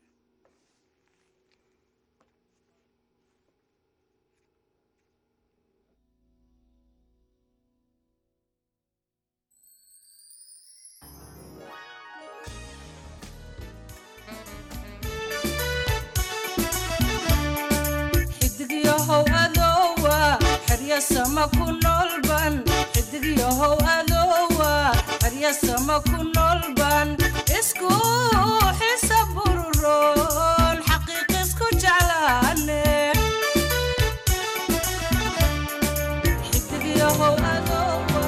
xidigyahow adowa xerya sama ku noolban xidigyahow adowa xerya sama ku noolban isku xisa bururoon xaqiiq isku jeclaane xidigyahow adowa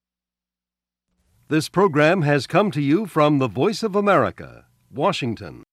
This program has come to you from the Voice of America, Washington.